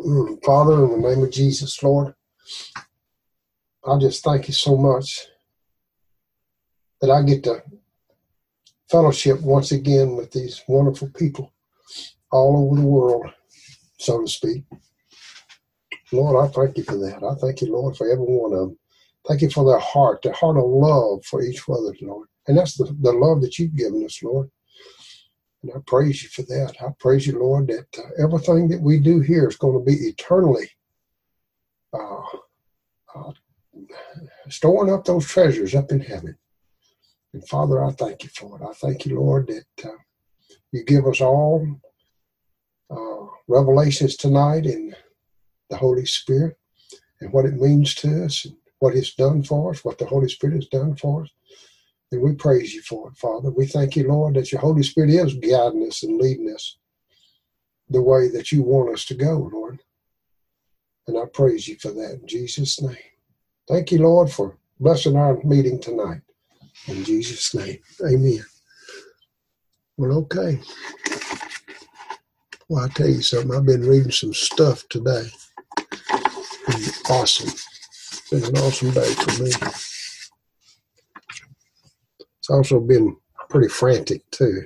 Father, in the name of Jesus, Lord, I just thank you so much that I get to fellowship once again with these wonderful people all over the world, so to speak. Lord, I thank you for that. I thank you, Lord, for every one of them. Thank you for their heart of love for each other, Lord. And that's the love that you've given us, Lord. And I praise you for that. I praise you, Lord, that everything that we do here is going to be eternally storing up those treasures up in heaven. And Father, I thank you for it. I thank you, Lord, that you give us all revelations tonight in the Holy Spirit and what it means to us and what it's done for us, what the Holy Spirit has done for us. And we praise you for it, Father. We thank you, Lord, that your Holy Spirit is guiding us and leading us the way that you want us to go, Lord. And I praise you for that in Jesus' name. Thank you, Lord, for blessing our meeting tonight. In Jesus' name, amen. Well, okay. Well, I'll tell you something. I've been reading some stuff today. It's been awesome. It's been an awesome day for me. It's also been pretty frantic, too.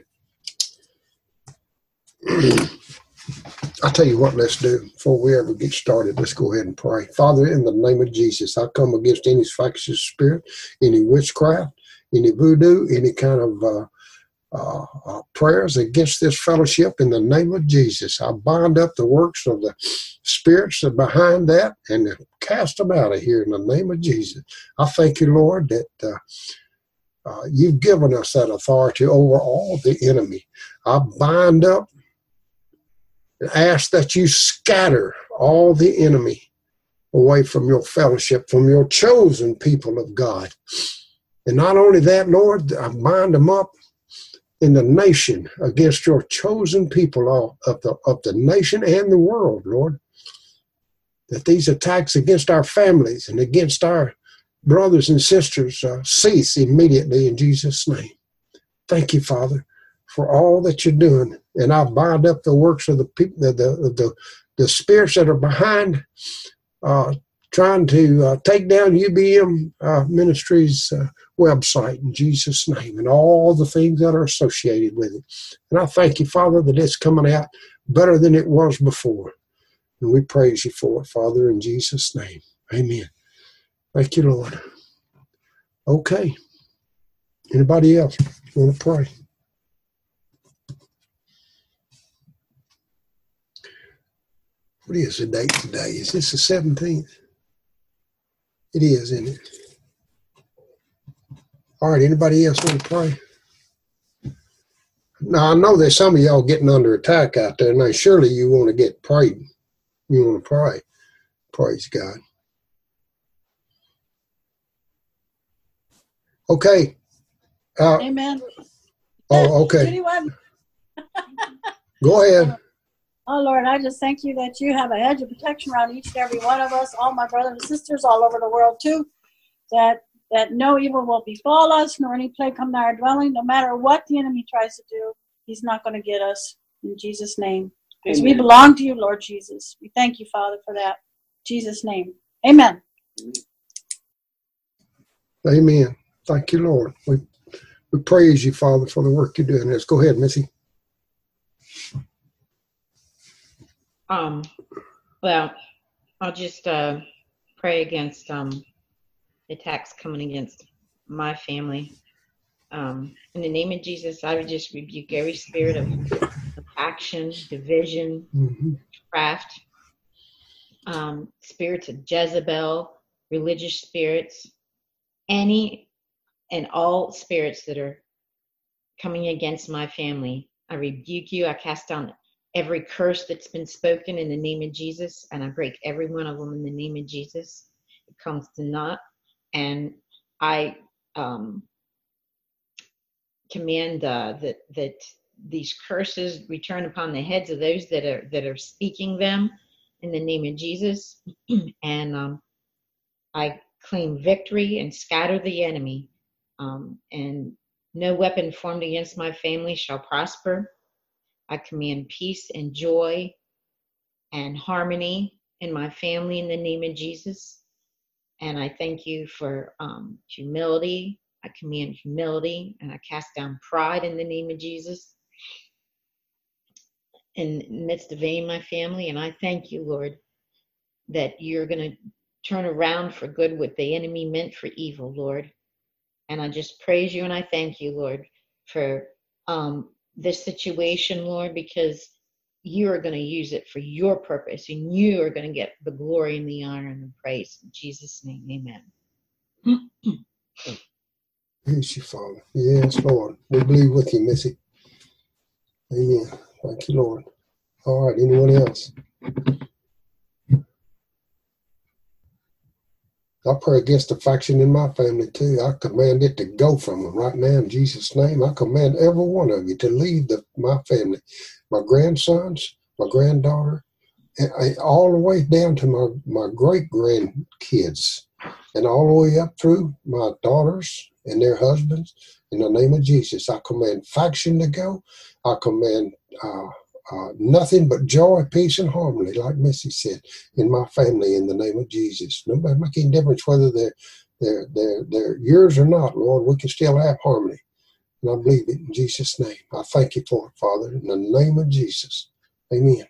I'll tell you what, let's do. Before we ever get started, let's go ahead and pray. Father, in the name of Jesus, I come against any factious spirit, any witchcraft, any voodoo, any kind of prayers against this fellowship in the name of Jesus. I bind up the works of the spirits that are behind that and cast them out of here in the name of Jesus. I thank you, Lord, that you've given us that authority over all the enemy. I bind up and ask that you scatter all the enemy away from your fellowship, from your chosen people of God. And not only that, Lord, I bind them up in the nation against your chosen people of the nation and the world, Lord. That these attacks against our families and against our brothers and sisters cease immediately in Jesus' name. Thank you, Father, for all that you're doing. And I bind up the works of the people, the spirits that are behind trying to take down UBM Ministries website in Jesus' name and all the things that are associated with it. And I thank you, Father, that it's coming out better than it was before. And we praise you for it, Father, in Jesus' name. Amen. Thank you, Lord. Okay. Anybody else want to pray? What is the date today? Is this the 17th? It is, isn't it? All right, anybody else want to pray? Now, I know there's some of y'all getting under attack out there. Now, surely you want to get prayed. You want to pray. Praise God. Okay. Amen. Oh, okay. Go ahead. Oh, Lord, I just thank you that you have a hedge of protection around each and every one of us, all my brothers and sisters all over the world, too, that no evil will befall us, nor any plague come nigh our dwelling. No matter what the enemy tries to do, he's not going to get us, in Jesus' name. Because we belong to you, Lord Jesus. We thank you, Father, for that. In Jesus' name. Amen. Amen. Thank you, Lord. We praise you, Father, for the work you're doing. Let's go ahead, Missy. Well, I'll just pray against attacks coming against my family. In the name of Jesus, I would just rebuke every spirit of action, division, craft, spirits of Jezebel, religious spirits, any and all spirits that are coming against my family. I rebuke you. I cast down every curse that's been spoken in the name of Jesus, and I break every one of them in the name of Jesus. It comes to naught, and I command that these curses return upon the heads of those that are speaking them in the name of Jesus, and I claim victory and scatter the enemy, and no weapon formed against my family shall prosper. I command peace and joy and harmony in my family in the name of Jesus. And I thank you for humility. I command humility, and I cast down pride in the name of Jesus in the midst of my family. And I thank you, Lord, that you're going to turn around for good what the enemy meant for evil, Lord. And I just praise you and I thank you, Lord, for this situation, Lord, because you are going to use it for your purpose, and you are going to get the glory and the honor and the praise. In Jesus' name, amen. Praise you, Father. Yes, Lord. We believe with you, Missy. Amen. Thank you, Lord. All right, anyone else? I pray against the faction in my family too. I command it to go from them right now in Jesus' name. I command every one of you to leave my family, my grandsons, my granddaughter, and all the way down to my great-grandkids, and all the way up through my daughters and their husbands. In the name of Jesus, I command faction to go. I command nothing but joy, peace, and harmony, like Missy said, in my family in the name of Jesus. Nobody make any difference whether they're yours or not, Lord. We can still have harmony. And I believe it in Jesus' name. I thank you for it, Father, in the name of Jesus. Amen.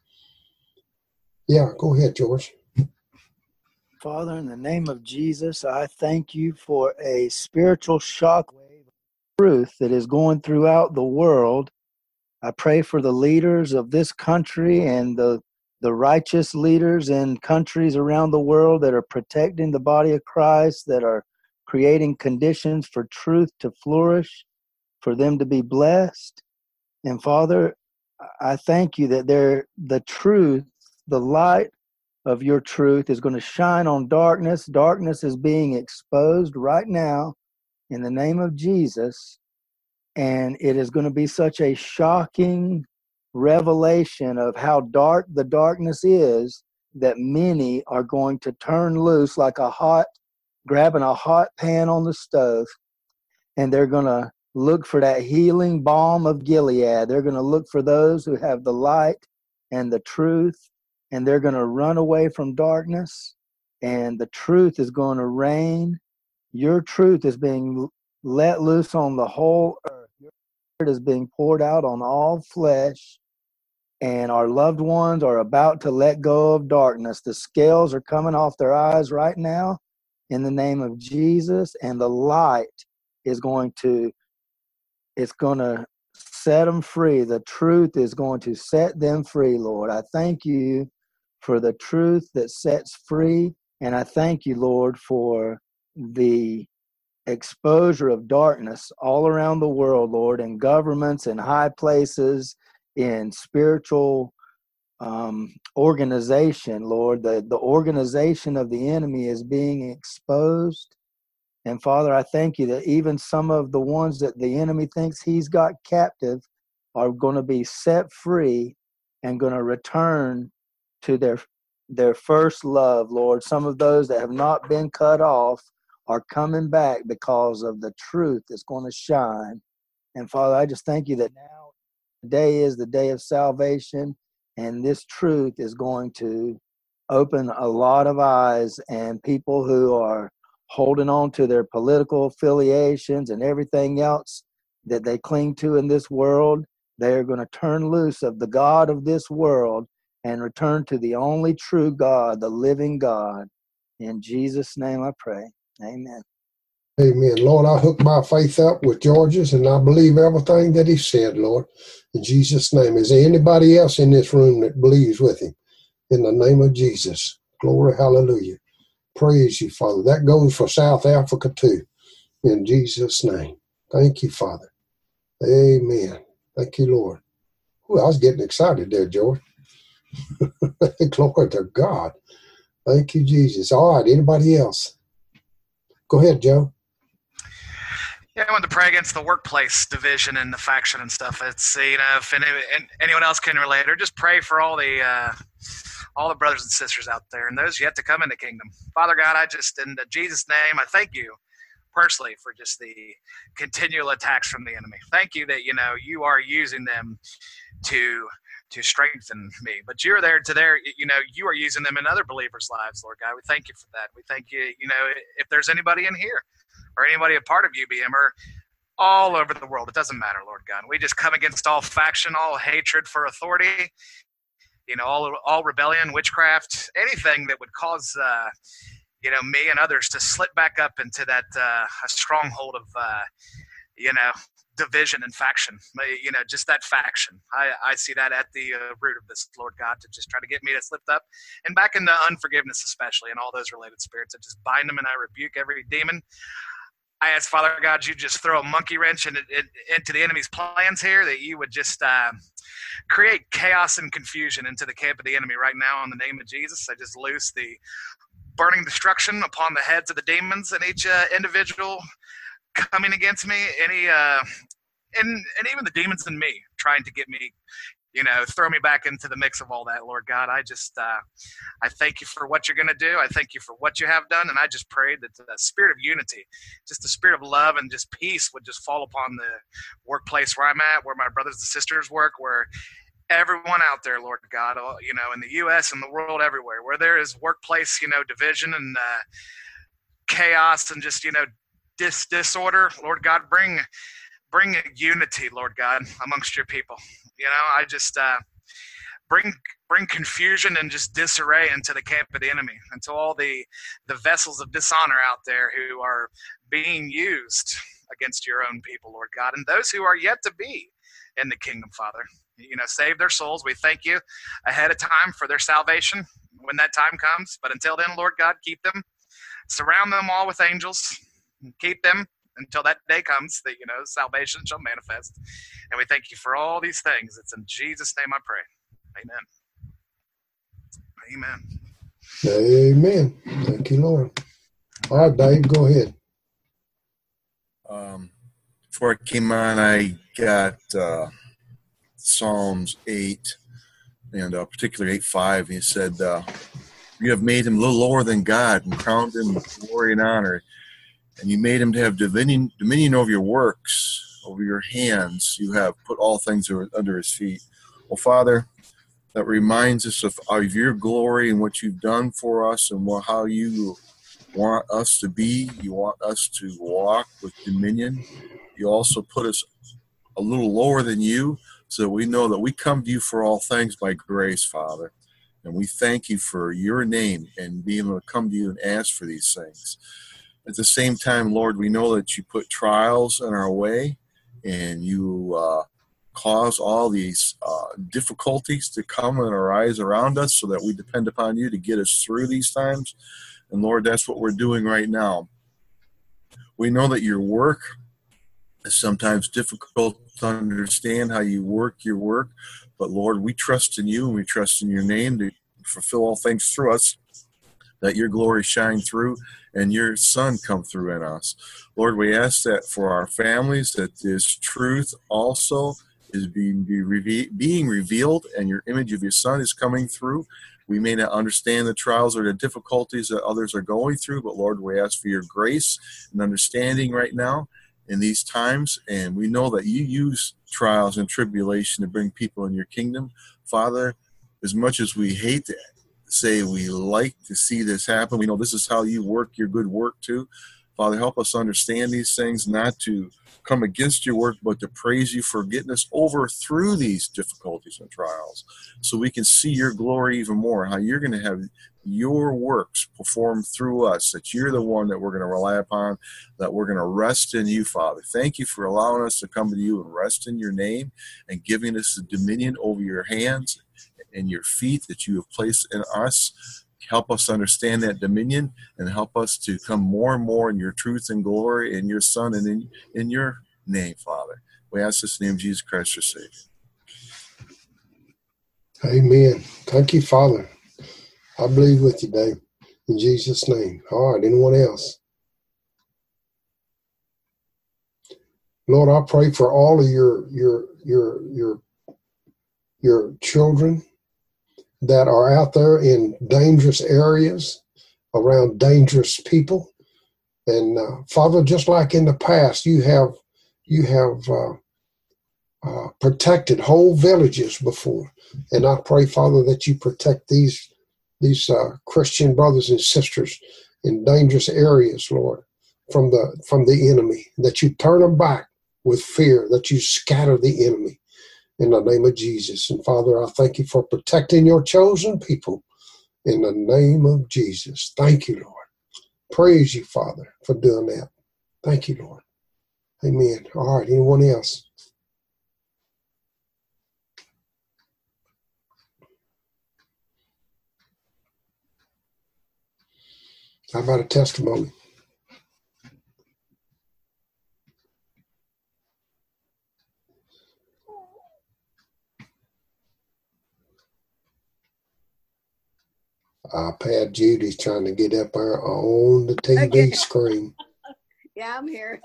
Yeah, go ahead, George. Father, in the name of Jesus, I thank you for a spiritual shockwave of truth that is going throughout the world. I pray for the leaders of this country and the righteous leaders in countries around the world that are protecting the body of Christ, that are creating conditions for truth to flourish, for them to be blessed. And Father, I thank you that the truth, the light of your truth is going to shine on darkness. Darkness is being exposed right now in the name of Jesus. And it is going to be such a shocking revelation of how dark the darkness is that many are going to turn loose like grabbing a hot pan on the stove. And they're going to look for that healing balm of Gilead. They're going to look for those who have the light and the truth. And they're going to run away from darkness. And the truth is going to reign. Your truth is being let loose on the whole earth. Your Spirit is being poured out on all flesh, and our loved ones are about to let go of darkness. The scales are coming off their eyes right now in the name of Jesus, and the light is going to set them free. The truth is going to set them free, Lord. I thank you for the truth that sets free, and I thank you, Lord, for the exposure of darkness all around the world, Lord, in governments, in high places, in spiritual organization, Lord. The organization of the enemy is being exposed. And Father, I thank you that even some of the ones that the enemy thinks he's got captive are going to be set free and going to return to their first love, Lord. Some of those that have not been cut off are coming back because of the truth that's going to shine. And Father, I just thank you that now today is the day of salvation, and this truth is going to open a lot of eyes, and people who are holding on to their political affiliations and everything else that they cling to in this world, they're going to turn loose of the God of this world and return to the only true God, the living God. In Jesus' name I pray. Amen. Amen. Lord, I hook my faith up with George's, and I believe everything that he said, Lord. In Jesus' name. Is there anybody else in this room that believes with him? In the name of Jesus. Glory, hallelujah. Praise you, Father. That goes for South Africa too. In Jesus' name. Thank you, Father. Amen. Thank you, Lord. Ooh, I was getting excited there, George. Glory to God. Thank you, Jesus. All right, anybody else? Go ahead, Joe. Yeah, I wanted to pray against the workplace division and the faction and stuff. It's, if anyone else can relate, or just pray for all the brothers and sisters out there and those yet to come in the kingdom. Father God, I just, in Jesus' name, I thank you personally for just the continual attacks from the enemy. Thank you that, you are using them to to strengthen me. But you're there to there, you are using them in other believers' lives, Lord God. We thank you for that. We thank you, if there's anybody in here or anybody a part of UBM or all over the world, it doesn't matter, Lord God. We just come against all faction, all hatred for authority, all rebellion, witchcraft, anything that would cause, me and others to slip back up into that a stronghold of, division and faction, just that faction. I see that at the root of this, Lord God, to just try to get me to slip up and back into unforgiveness, especially, and all those related spirits. I just bind them and I rebuke every demon. I ask, Father God, you just throw a monkey wrench into the enemy's plans here, that you would just create chaos and confusion into the camp of the enemy right now in the name of Jesus. I just loose the burning destruction upon the heads of the demons and each individual coming against me, and even the demons in me trying to get me, throw me back into the mix of all that, Lord God. I just, I thank you for what you're going to do. I thank you for what you have done. And I just pray that the spirit of unity, just the spirit of love and just peace would just fall upon the workplace where I'm at, where my brothers and sisters work, where everyone out there, Lord God, in the U.S. and the world everywhere, where there is workplace, division and chaos and just, disorder, Lord God, bring unity, Lord God, amongst your people. I just bring confusion and just disarray into the camp of the enemy, into all the vessels of dishonor out there who are being used against your own people, Lord God, and those who are yet to be in the kingdom, Father. Save their souls. We thank you ahead of time for their salvation when that time comes. But until then, Lord God, keep them. Surround them all with angels. Keep them until that day comes that, salvation shall manifest. And we thank you for all these things. It's in Jesus' name I pray. Amen. Amen. Thank you, Lord. All right, Dave, go ahead. Before I came on, I got Psalms 8, and particularly 8:5. He said, you have made him a little lower than God and crowned him with glory and honor. And you made him to have dominion over your works, over your hands. You have put all things under his feet. Well, Father, that reminds us of your glory and what you've done for us and how you want us to be. You want us to walk with dominion. You also put us a little lower than you, so we know that we come to you for all things by grace, Father. And we thank you for your name and being able to come to you and ask for these things. At the same time, Lord, we know that you put trials in our way and you cause all these difficulties to come and arise around us so that we depend upon you to get us through these times. And Lord, that's what we're doing right now. We know that your work is sometimes difficult to understand how you work your work, but Lord, we trust in you and we trust in your name to fulfill all things through us, that your glory shine through and your Son come through in us. Lord, we ask that for our families, that this truth also is being revealed and your image of your Son is coming through. We may not understand the trials or the difficulties that others are going through, but Lord, we ask for your grace and understanding right now in these times. And we know that you use trials and tribulation to bring people in your kingdom. Father, as much as we hate to say we like to see this happen, we know this is how you work your good work too. Father, help us understand these things, not to come against your work, but to praise you for getting us over through these difficulties and trials so we can see your glory even more, how you're going to have your works performed through us, that you're the one that we're going to rely upon, that we're going to rest in you, Father. Thank you for allowing us to come to you and rest in your name and giving us the dominion over your hands and your feet that you have placed in us. Help us understand that dominion and help us to come more and more in your truth and glory in your Son and in your name, Father. We ask this in the name of Jesus Christ, our Savior. Amen. Thank you, Father. I believe with you, Dave. In Jesus' name. All right, anyone else? Lord, I pray for all of your children that are out there in dangerous areas around dangerous people. And Father, just like in the past, you have protected whole villages before. And I pray, Father, that you protect these Christian brothers and sisters in dangerous areas, Lord, from the enemy, that you turn them back with fear, that you scatter the enemy in the name of Jesus. And Father, I thank you for protecting your chosen people in the name of Jesus. Thank you, Lord. Praise you, Father, for doing that. Thank you, Lord. Amen. All right, anyone else? How about a testimony? iPad Judy's trying to get up there on the TV screen. Yeah, I'm here.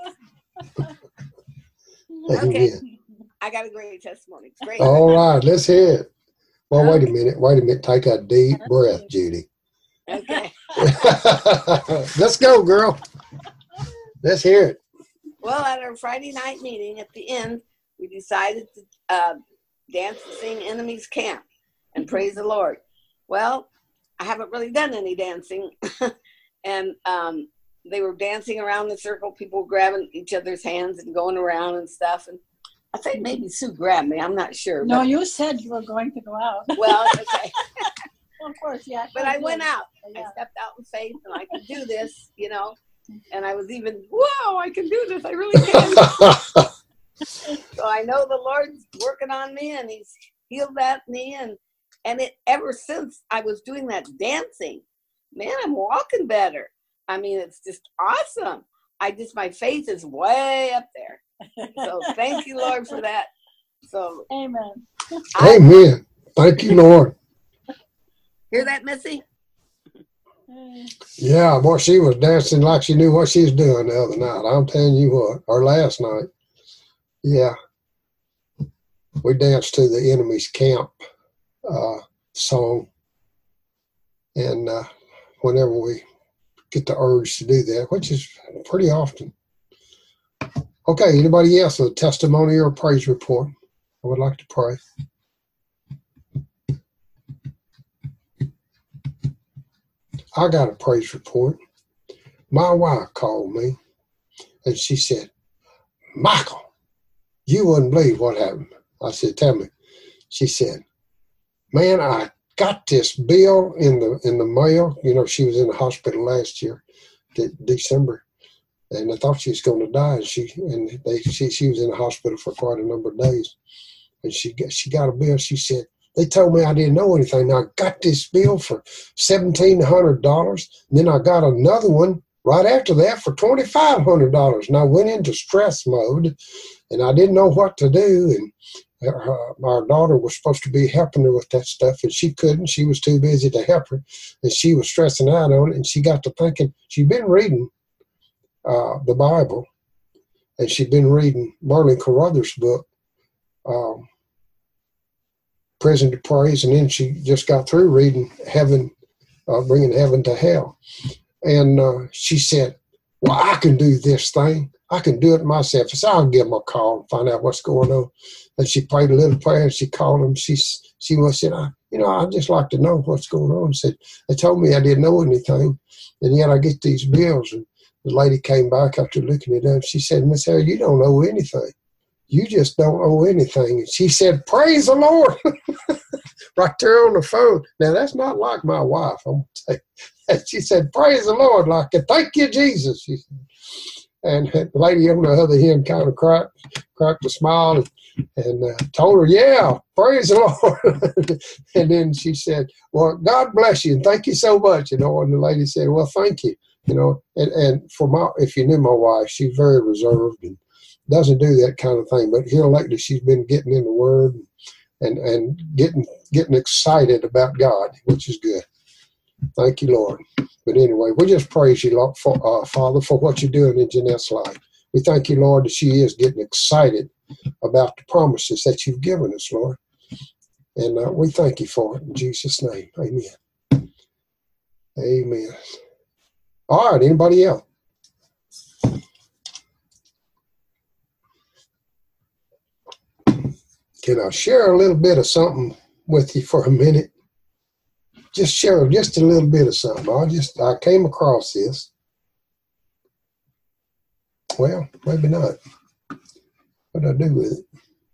Amen. Okay. I got a great testimony. Great. All right, let's hear it. Well, wait a minute. Take a deep breath, Judy. Okay. Let's go, girl. Let's hear it. Well, at our Friday night meeting, at the end, we decided to dance and sing Enemy's Camp and praise the Lord. Well, I haven't really done any dancing. And they were dancing around the circle, people grabbing each other's hands and going around and stuff. And I think maybe Sue grabbed me. I'm not sure. No, you said you were going to go out. Well, okay. Of course, yeah. But I went out. Yeah. I stepped out in faith, and I can do this, And I was even, whoa, I can do this. I really can. So I know the Lord's working on me, and He's healed that knee. And it ever since I was doing that dancing, man, I'm walking better. I mean, it's just awesome. My faith is way up there. So thank you, Lord, for that. So Amen. Amen. Thank you, Lord. Hear that, Missy? Yeah, boy, she was dancing like she knew what she was doing the other night. I'm telling you what, or last night. Yeah. We danced to the Enemy's Camp song. And whenever we get the urge to do that, which is pretty often. Okay, anybody else with a testimony or a praise report? I would like to pray. I got a praise report. My wife called me and she said, Michael, you wouldn't believe what happened. I said, tell me. She said, man, I got this bill in the mail. She was in the hospital last year, December, and I thought she was going to die. She was in the hospital for quite a number of days, and she got a bill. She said, they told me I didn't know anything. I got this bill for $1,700. Then I got another one right after that for $2,500. And I went into stress mode, and I didn't know what to do. And our daughter was supposed to be helping her with that stuff, and she couldn't. She was too busy to help her, and she was stressing out on it. And she got to thinking, she'd been reading the Bible, and she'd been reading Merlin Carothers' book, Prison to Praise, and then she just got through reading Heaven, Bringing Heaven to Hell. And she said, well, I can do this thing. I can do it myself. I said, I'll give them a call and find out what's going on. And she prayed a little prayer, and she called them. She said, I'd just like to know what's going on. Said, they told me I didn't know anything, and yet I get these bills. And the lady came back after looking it up. She said, Miss Harry, you don't owe anything. You just don't owe anything. And she said, praise the Lord. Right there on the phone. Now, that's not like my wife, I'm going to tell you. She said, praise the Lord, like it. Thank you, Jesus. She said. And the lady on the other end kind of cracked a smile and told her, yeah, praise the Lord. And then she said, well, God bless you and thank you so much. And the lady said, well, thank you. And if you knew my wife, she's very reserved and doesn't do that kind of thing. But here lately, she's been getting in the Word and getting excited about God, which is good. Thank you, Lord. But anyway, we just praise you, Lord, Father, for what you're doing in Jeanette's life. We thank you, Lord, that she is getting excited about the promises that you've given us, Lord. And we thank you for it in Jesus' name. Amen. Amen. All right, anybody else? Can I share a little bit of something with you for a minute? Just share just a little bit of something. I came across this. Well, maybe not. What do I do with it?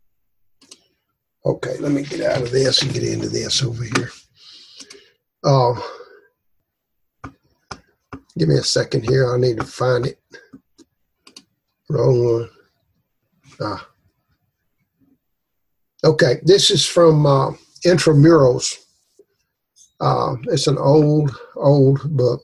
Okay, let me get out of this and get into this over here. Give me a second here. I need to find it. Wrong one. Okay, this is from Intramurals. It's an old book.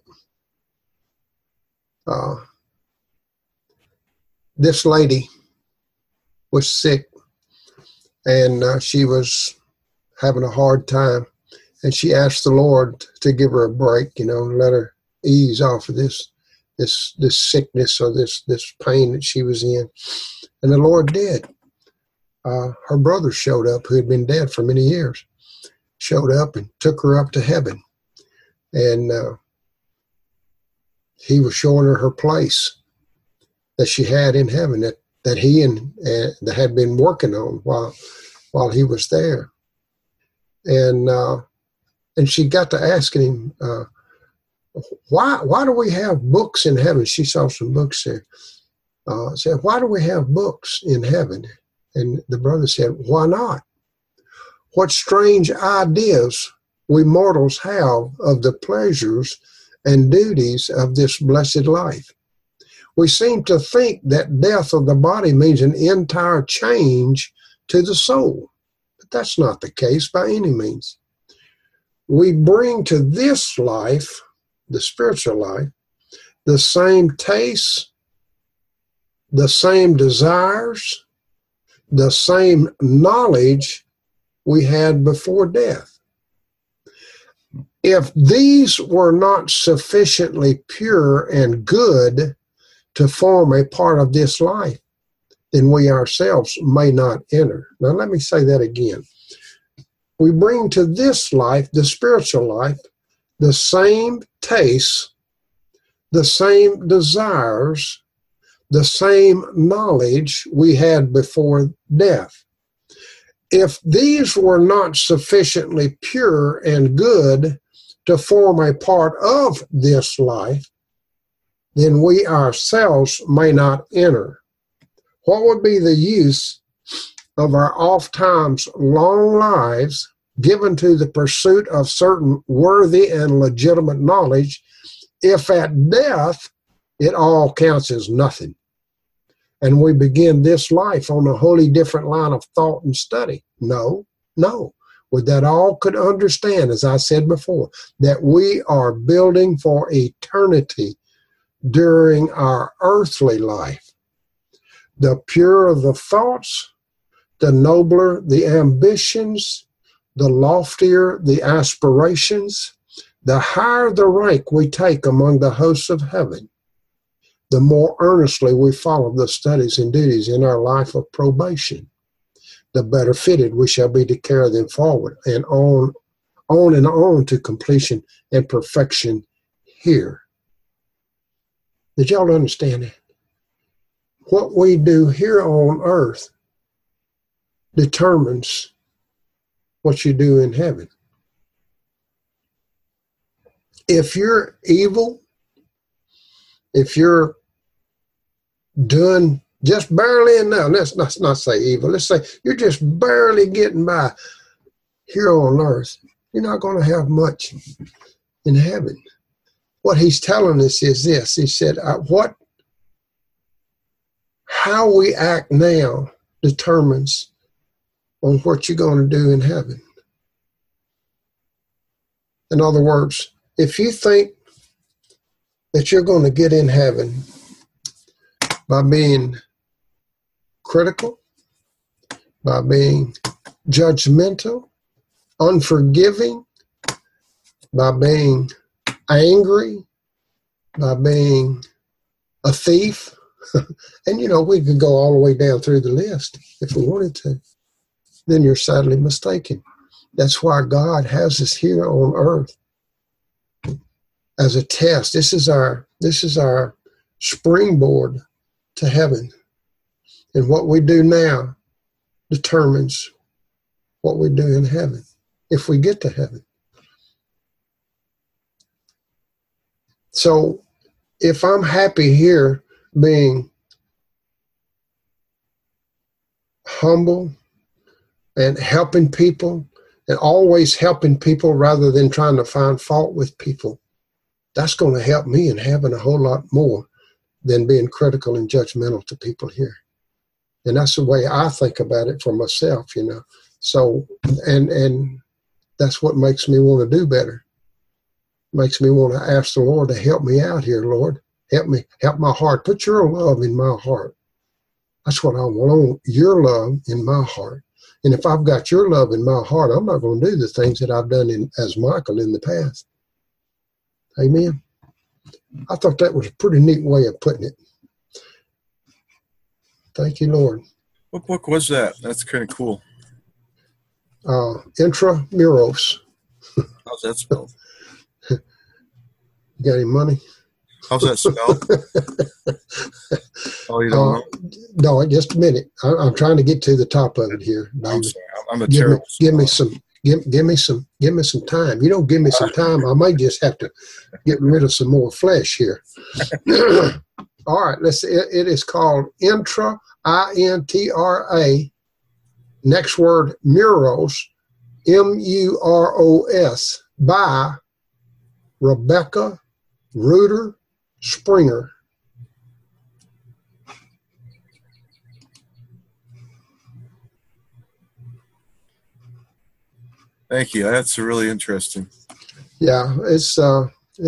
This lady was sick, and she was having a hard time, and she asked the Lord to give her a break, let her ease off of this sickness or this pain that she was in. And the Lord did. Her brother showed up, who had been dead for many years, showed up and took her up to heaven. And he was showing her place that she had in heaven, that he and that had been working on while he was there. And she got to asking him, why do we have books in heaven? She saw some books there. Said, why do we have books in heaven? And the brother said, why not? What strange ideas we mortals have of the pleasures and duties of this blessed life. We seem to think that death of the body means an entire change to the soul. But that's not the case by any means. We bring to this life, the spiritual life, the same tastes, the same desires, the same knowledge we had before death. If these were not sufficiently pure and good to form a part of this life, then we ourselves may not enter. Now let me say that again. We bring to this life, the spiritual life, the same tastes, the same desires, the same knowledge we had before death. If these were not sufficiently pure and good to form a part of this life, then we ourselves may not enter. What would be the use of our oftentimes long lives given to the pursuit of certain worthy and legitimate knowledge if at death it all counts as nothing? And we begin this life on a wholly different line of thought and study. No. With that all could understand, as I said before, that we are building for eternity during our earthly life. The purer the thoughts, the nobler the ambitions, the loftier the aspirations, the higher the rank we take among the hosts of heaven, the more earnestly we follow the studies and duties in our life of probation, the better fitted we shall be to carry them forward and on to completion and perfection here. Did y'all understand that? What we do here on earth determines what you do in heaven. If you're evil, if you're doing just barely enough, let's not say evil, let's say you're just barely getting by here on earth, you're not going to have much in heaven. What he's telling us is this. He said, how we act now determines on what you're going to do in heaven. In other words, if you think that you're going to get in heaven by being critical, by being judgmental, unforgiving, by being angry, by being a thief, and we could go all the way down through the list if we wanted to, then you're sadly mistaken. That's why God has us here on earth as a test. This is our springboard to heaven. And what we do now determines what we do in heaven, if we get to heaven. So if I'm happy here being humble and helping people and always helping people rather than trying to find fault with people, that's going to help me in heaven a whole lot more than being critical and judgmental to people here. And that's the way I think about it for myself, you know. So, and that's what makes me want to do better. Makes me want to ask the Lord to help me out here, Lord. Help me, help my heart. Put your love in my heart. That's what I want, your love in my heart. And if I've got your love in my heart, I'm not going to do the things that I've done as Michael in the past. Amen. I thought that was a pretty neat way of putting it. Thank you, Lord. What book was that? That's kind of cool. Intramuros. How's that spelled? You got any money? How's that spelled? Oh, you don't know? No, just a minute. I'm trying to get to the top of it here, David. I'm sorry. I'm a terrible Give me some time. You don't give me some time, I might just have to get rid of some more flesh here. All right, it is called Intra, I-N-T-R-A, next word, Muros, M-U-R-O-S, by Rebecca Ruder Springer. Thank you. That's really interesting. Yeah, it's a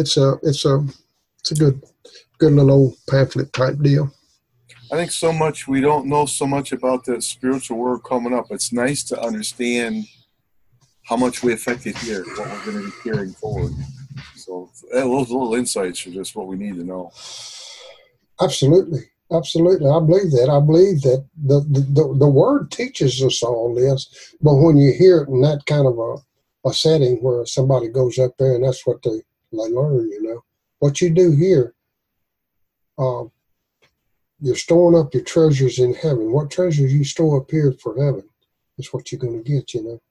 good little old pamphlet type deal. I think so much we don't know so much about the spiritual world coming up. It's nice to understand how much we affected here, what we're going to be carrying forward. So those little insights are just what we need to know. Absolutely. I believe that. I believe that the Word teaches us all this, but when you hear it in that kind of a setting where somebody goes up there and that's what they learn, you know. What you do here, you're storing up your treasures in heaven. What treasures you store up here for heaven is what you're going to get, you know.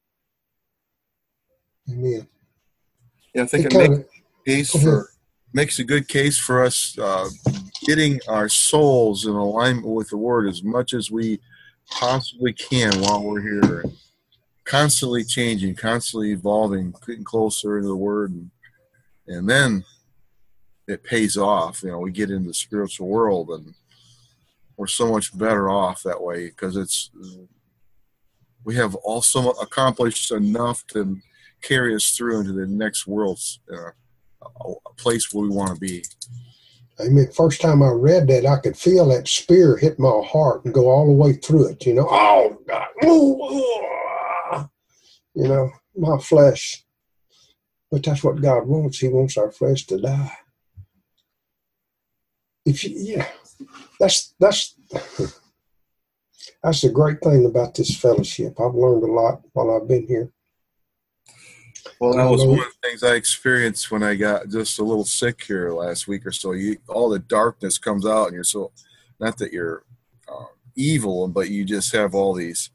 Amen. Yeah, I think makes a good case for us getting our souls in alignment with the Word as much as we possibly can while we're here. Constantly changing, constantly evolving, getting closer to the Word. And then it pays off. You know, we get into the spiritual world and we're so much better off that way because we have also accomplished enough to carry us through into the next world, a place where we want to be. I mean, first time I read that, I could feel that spear hit my heart and go all the way through it, you know. Oh, God. You know, my flesh. But that's what God wants. He wants our flesh to die. That's the great thing about this fellowship. I've learned a lot while I've been here. Well, that was one of the things I experienced when I got just a little sick here last week or so. All the darkness comes out, and you're so, not that you're evil, but you just have all these,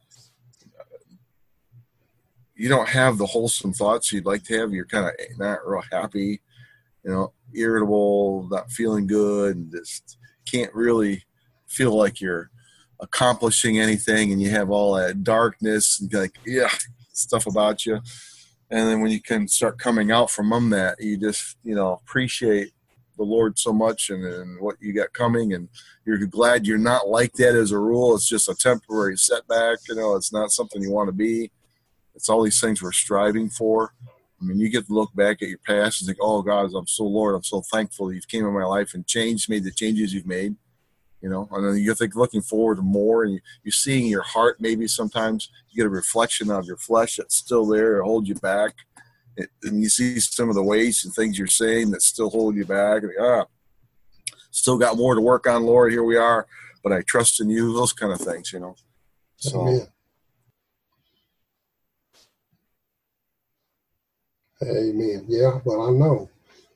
you don't have the wholesome thoughts you'd like to have. You're kind of not real happy, you know, irritable, not feeling good, and just can't really feel like you're accomplishing anything, and you have all that darkness and like, stuff about you. And then when you can start coming out from that, you just, you know, appreciate the Lord so much and what you got coming. And you're glad you're not like that as a rule. It's just a temporary setback. You know, it's not something you want to be. It's all these things we're striving for. I mean, you get to look back at your past and think, oh, God, I'm so thankful that you've came in my life and made the changes you've made. You know, and then you think looking forward to more, and you're seeing your heart. Maybe sometimes you get a reflection of your flesh that's still there or hold you back, and you see some of the ways and things you're saying that still hold you back. And, still got more to work on, Lord. Here we are, but I trust in you. Those kind of things, you know. So. Amen. Amen. Yeah. Well, I know.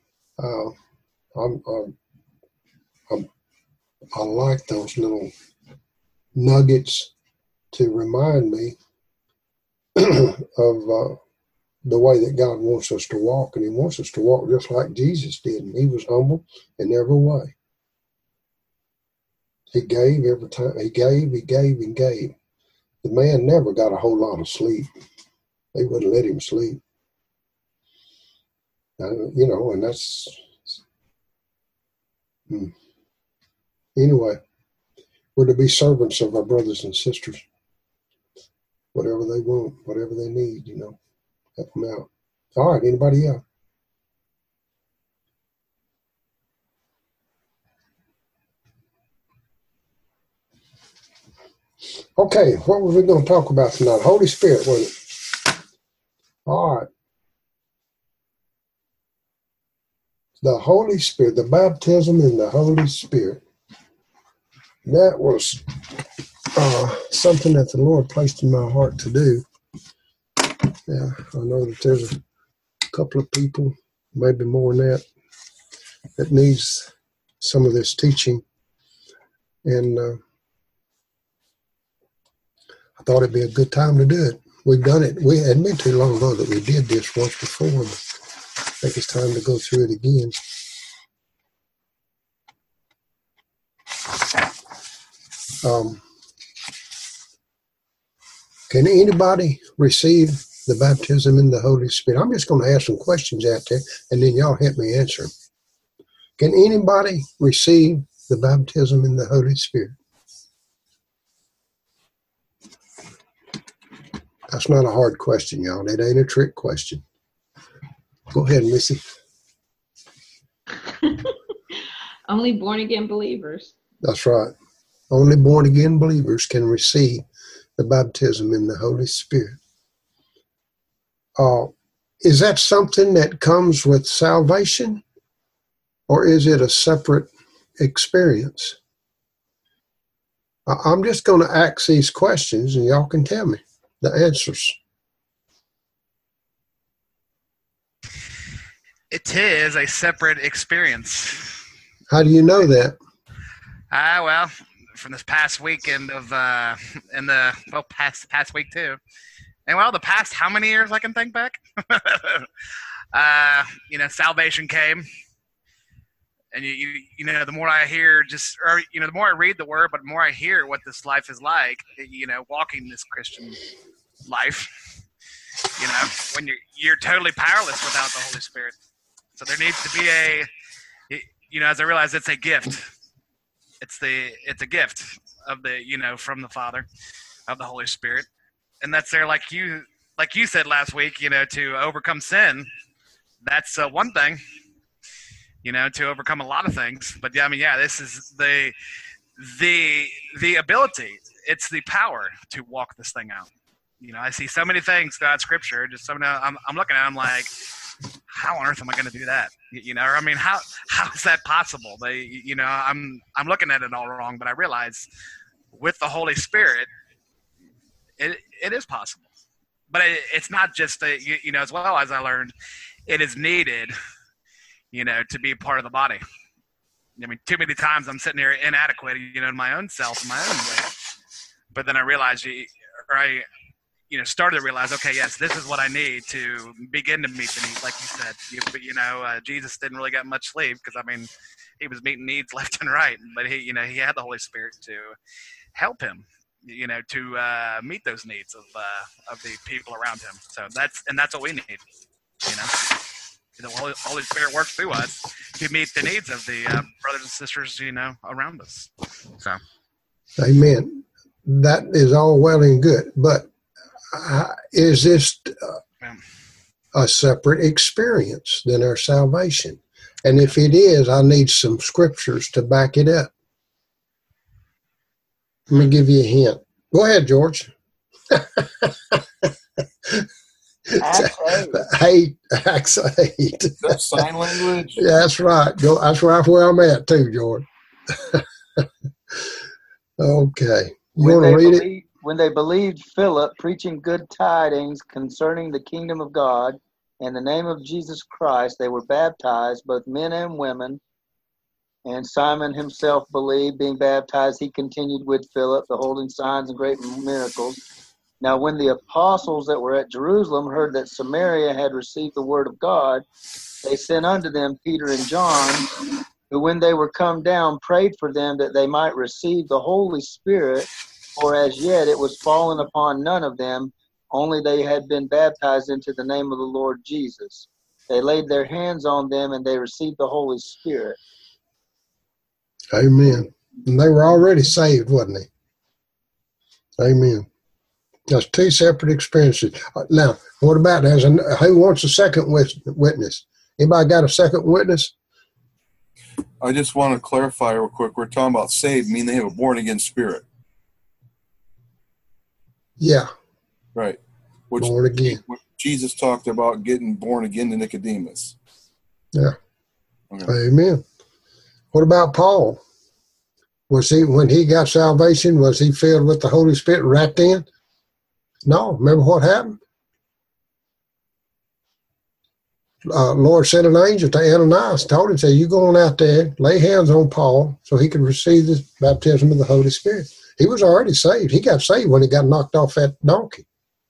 I like those little nuggets to remind me of the way that God wants us to walk, and He wants us to walk just like Jesus did. And He was humble in every way. He gave every time. He gave, and gave. The man never got a whole lot of sleep. They wouldn't let him sleep. And that's... Anyway, we're to be servants of our brothers and sisters. Whatever they want, whatever they need, help them out. All right, anybody else? Okay, what were we going to talk about tonight? Holy Spirit, wasn't it? All right. The Holy Spirit, the baptism in the Holy Spirit. That was something that the Lord placed in my heart to do. Yeah, I know that there's a couple of people, maybe more than that needs some of this teaching. And I thought it'd be a good time to do it. We've done it. It hadn't been too long ago that we did this once before, but I think it's time to go through it again. Can anybody receive the baptism in the Holy Spirit? I'm just going to ask some questions out there, and then y'all help me answer them. Can anybody receive the baptism in the Holy Spirit? That's not a hard question, y'all. That ain't a trick question. Go ahead, Missy. Only born-again believers. That's right. Only born-again believers can receive the baptism in the Holy Spirit. Is that something that comes with salvation, or is it a separate experience? I'm just going to ask these questions, and y'all can tell me the answers. It is a separate experience. How do you know that? Well, from this past weekend past week too. And the past how many years I can think back? Salvation came. And the more I hear the more I read the word, but the more I hear what this life is like, walking this Christian life, when you're totally powerless without the Holy Spirit. So there needs to be as I realize it's a gift. It's a gift of from the Father, of the Holy Spirit. And that's there, like you said last week, to overcome sin. That's one thing, to overcome a lot of things. But this is the ability. It's the power to walk this thing out. I see so many things throughout Scripture. Just I'm looking at them like, how on earth am I going to do that? How is that possible? I'm looking at it all wrong, but I realize with the Holy Spirit, it is possible. But it's not just as well as I learned, it is needed, to be part of the body. Too many times I'm sitting here inadequate, in my own self, in my own way. But then I realized, started to realize, okay, yes, this is what I need to begin to meet the needs, like you said. Jesus didn't really get much sleep because, he was meeting needs left and right. But he had the Holy Spirit to help him, to meet those needs of the people around him. So that's what we need, The Holy Spirit works through us to meet the needs of the brothers and sisters, around us. So, amen. That is all well and good, but is this a separate experience than our salvation? And if it is, I need some scriptures to back it up. Let me give you a hint. Go ahead, George. Acts 8. That's sign language. Yeah, that's right. That's right where I'm at too, George. Okay. You want to read it? When they believed Philip preaching good tidings concerning the kingdom of God and the name of Jesus Christ, they were baptized, both men and women. And Simon himself believed, being baptized, he continued with Philip, beholding signs and great miracles. Now when the apostles that were at Jerusalem heard that Samaria had received the word of God, they sent unto them Peter and John, who when they were come down prayed for them that they might receive the Holy Spirit, for as yet it was fallen upon none of them, only they had been baptized into the name of the Lord Jesus. They laid their hands on them and they received the Holy Spirit. Amen. And they were already saved, wasn't they? Amen. That's two separate experiences. Now, what about who wants a second witness? Anybody got a second witness? I just want to clarify real quick. We're talking about saved, mean they have a born-again spirit. Yeah. Right. Born again. Jesus talked about getting born again to Nicodemus. Yeah. Okay. Amen. What about Paul? When he got salvation, was he filled with the Holy Spirit right then? No. Remember what happened? Lord sent an angel to Ananias, told him, say, you go on out there, lay hands on Paul so he could receive the baptism of the Holy Spirit. He was already saved. He got saved when he got knocked off that donkey.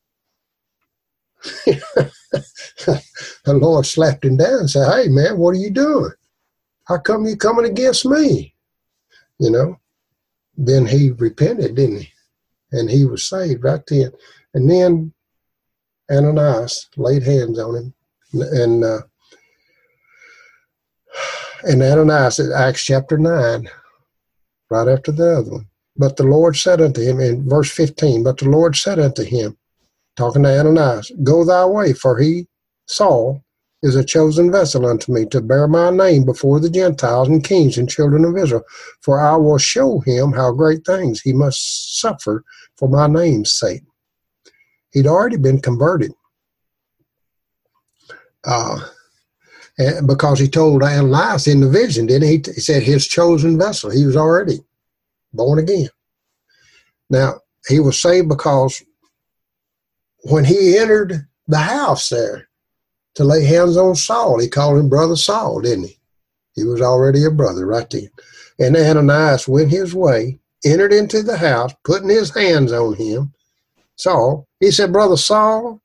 The Lord slapped him down and said, hey, man, what are you doing? How come you coming against me? You know, then he repented, didn't he? And he was saved right then. And then Ananias laid hands on him. And Ananias, in Acts chapter 9, right after the other one. But the Lord said unto him, in verse 15, but the Lord said unto him, talking to Ananias, go thy way, for he, Saul, is a chosen vessel unto me to bear my name before the Gentiles and kings and children of Israel. For I will show him how great things he must suffer for my name's sake. He'd already been converted. Because he told Ananias in the vision, didn't he? He said his chosen vessel. He was already born again. Now, he was saved because when he entered the house there to lay hands on Saul, he called him Brother Saul, didn't he? He was already a brother right then. And Ananias went his way, entered into the house, putting his hands on him, Saul. He said, Brother Saul,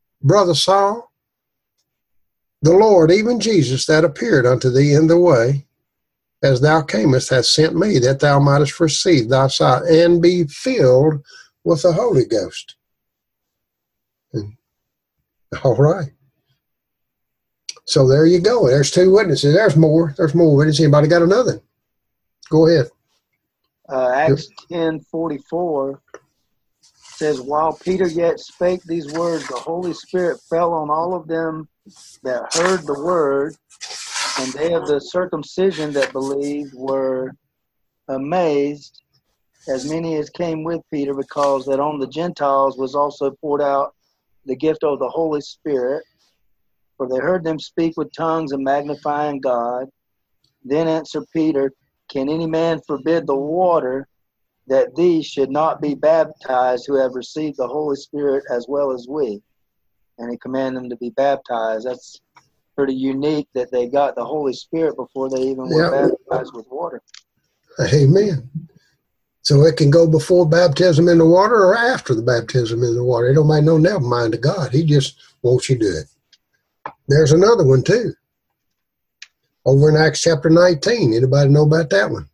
the Lord, even Jesus, that appeared unto thee in the way, as thou camest, hath sent me, that thou mightest receive thy sight and be filled with the Holy Ghost. All right. So there you go. There's two witnesses. There's more witnesses. Anybody got another? Go ahead. Acts 10:44 says, while Peter yet spake these words, the Holy Spirit fell on all of them that heard the word, and they of the circumcision that believed were amazed, as many as came with Peter, because that on the Gentiles was also poured out the gift of the Holy Spirit. For they heard them speak with tongues and magnifying God. Then answered Peter, can any man forbid the water that these should not be baptized who have received the Holy Spirit as well as we? And he commanded them to be baptized. That's pretty unique that they got the Holy Spirit before they even were baptized with water. Amen. So it can go before baptism in the water or after the baptism in the water. It don't make no never mind to God. He just wants you to do it. There's another one too. Over in Acts chapter 19. Anybody know about that one?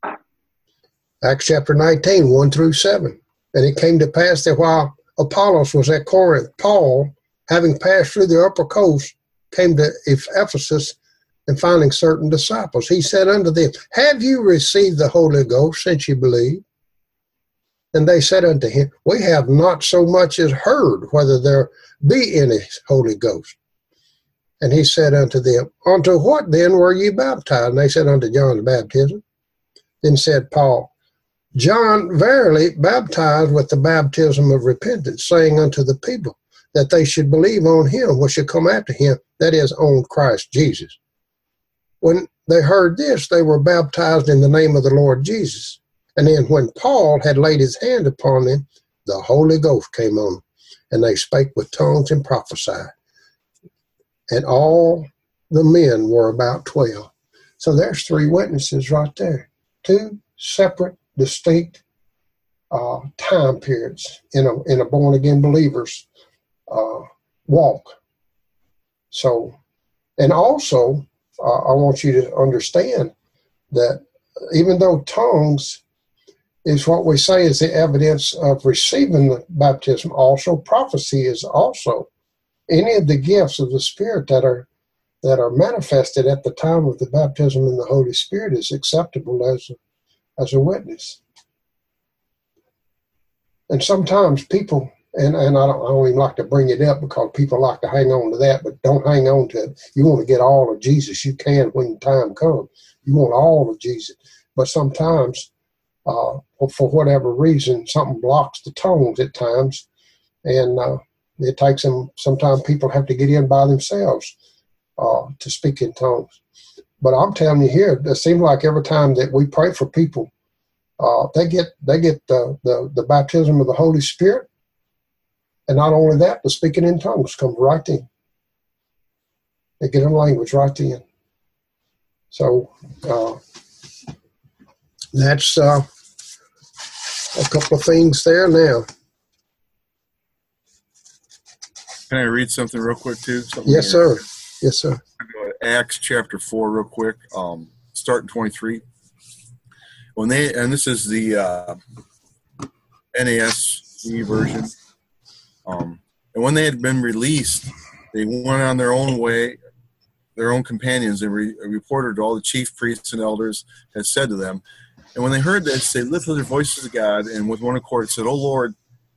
Acts chapter 19, 1-7. And it came to pass that while Apollos was at Corinth, Paul, having passed through the upper coast, came to Ephesus, and finding certain disciples, he said unto them, have you received the Holy Ghost since you believe? And they said unto him, we have not so much as heard whether there be any Holy Ghost. And he said unto them, unto what then were ye baptized? And they said, unto John's baptism. Then said Paul, John verily baptized with the baptism of repentance, saying unto the people that they should believe on him which should come after him, that is, on Christ Jesus. When they heard this, they were baptized in the name of the Lord Jesus. And then when Paul had laid his hand upon them, the Holy Ghost came on them, and they spake with tongues and prophesied. And all the men were about 12. So there's three witnesses right there. Two separate, distinct time periods in a born again believer's walk. So, and also, I want you to understand that even though tongues is what we say is the evidence of receiving the baptism, also prophecy is also any of the gifts of the Spirit that are manifested at the time of the baptism in the Holy Spirit is acceptable as a witness. And sometimes people, and I don't even like to bring it up because people like to hang on to that, but don't hang on to it. You want to get all of Jesus you can when the time comes. You want all of Jesus. But sometimes, for whatever reason, something blocks the tongues at times, and it takes them. Sometimes people have to get in by themselves to speak in tongues. But I'm telling you here, it seems like every time that we pray for people, they get the baptism of the Holy Spirit, and not only that, the speaking in tongues comes right in. They get in language right then. So that's a couple of things there now. Can I read something real quick too? Yes, sir. Yes, sir. Acts chapter 4 real quick, starting 23. And this is the NASB version. And when they had been released, they went on their own way, their own companions, and reported to all the chief priests and elders had said to them. And when they heard this, they lifted their voices to God, and with one accord said, O Lord,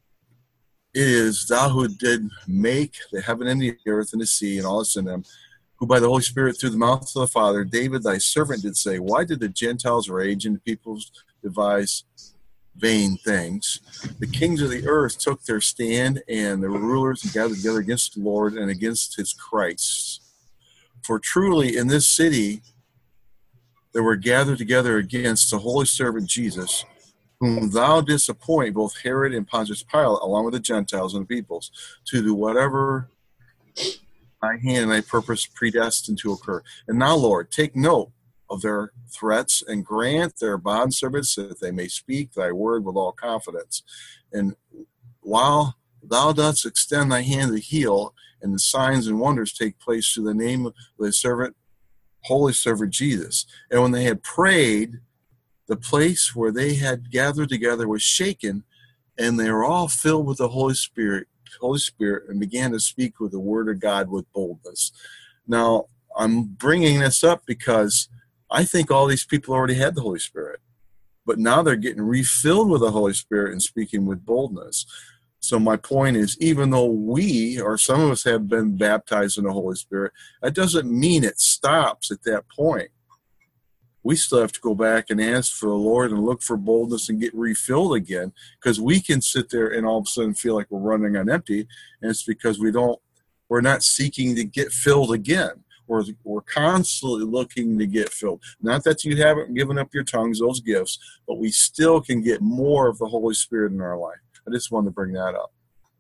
it is thou who did make the heaven and the earth and the sea and all that's in them, who by the Holy Spirit through the mouth of the Father, David thy servant did say, why did the Gentiles rage and the peoples devise vain things? The kings of the earth took their stand, and the rulers gathered together against the Lord and against his Christ. For truly in this city there were gathered together against the holy servant Jesus, whom thou didst appoint, both Herod and Pontius Pilate, along with the Gentiles and the peoples, to do whatever thy hand and thy purpose predestined to occur. And now, Lord, take note of their threats and grant their bondservants that they may speak thy word with all confidence. And while thou dost extend thy hand to heal, and the signs and wonders take place through the name of thy servant, holy servant Jesus. And when they had prayed, the place where they had gathered together was shaken, and they were all filled with the Holy Spirit, and began to speak with the word of God with boldness. Now, I'm bringing this up because I think all these people already had the Holy Spirit, but now they're getting refilled with the Holy Spirit and speaking with boldness. So my point is, even though we, or some of us, have been baptized in the Holy Spirit, that doesn't mean it stops at that point. We still have to go back and ask for the Lord and look for boldness and get refilled again, because we can sit there and all of a sudden feel like we're running on empty, and it's because we're not seeking to get filled again. We're constantly looking to get filled. Not that you haven't given up your tongues, those gifts, but we still can get more of the Holy Spirit in our life. I just wanted to bring that up.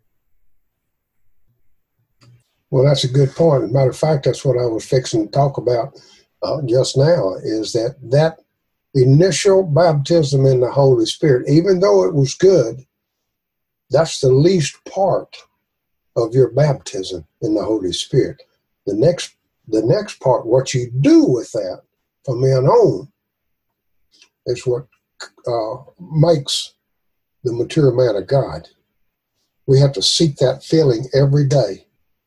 Well, that's a good point. Matter of fact, that's what I was fixing to talk about just now, is that initial baptism in the Holy Spirit, even though it was good, that's the least part of your baptism in the Holy Spirit. The next part, what you do with that from then on, is what makes the mature man of God. We have to seek that feeling every day.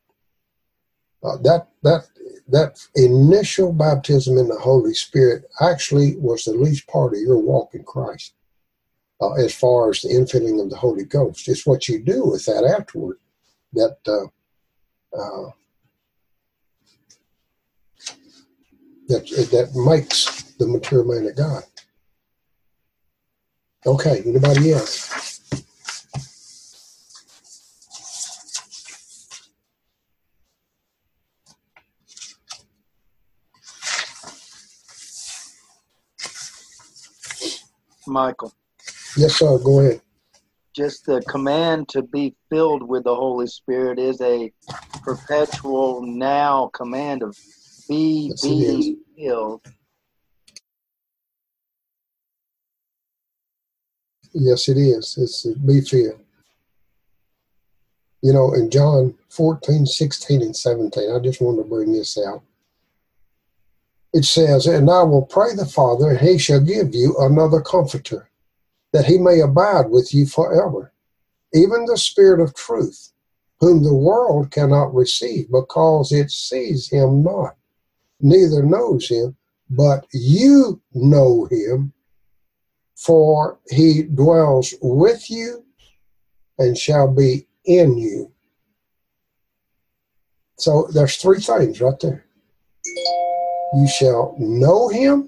That initial baptism in the Holy Spirit actually was the least part of your walk in Christ, as far as the infilling of the Holy Ghost. It's what you do with that afterward that makes the mature man of God. Okay, anybody else? Michael. Yes, sir. Go ahead. Just the command to be filled with the Holy Spirit is a perpetual now command of being filled. Yes, it is. It's be filled. You know, in John 14, 16, and 17, I just wanted to bring this out. It says, and I will pray the Father, and he shall give you another comforter, that he may abide with you forever, even the Spirit of truth, whom the world cannot receive, because it sees him not, neither knows him, but you know him, for he dwells with you and shall be in you. So there's three things right there. You shall know him,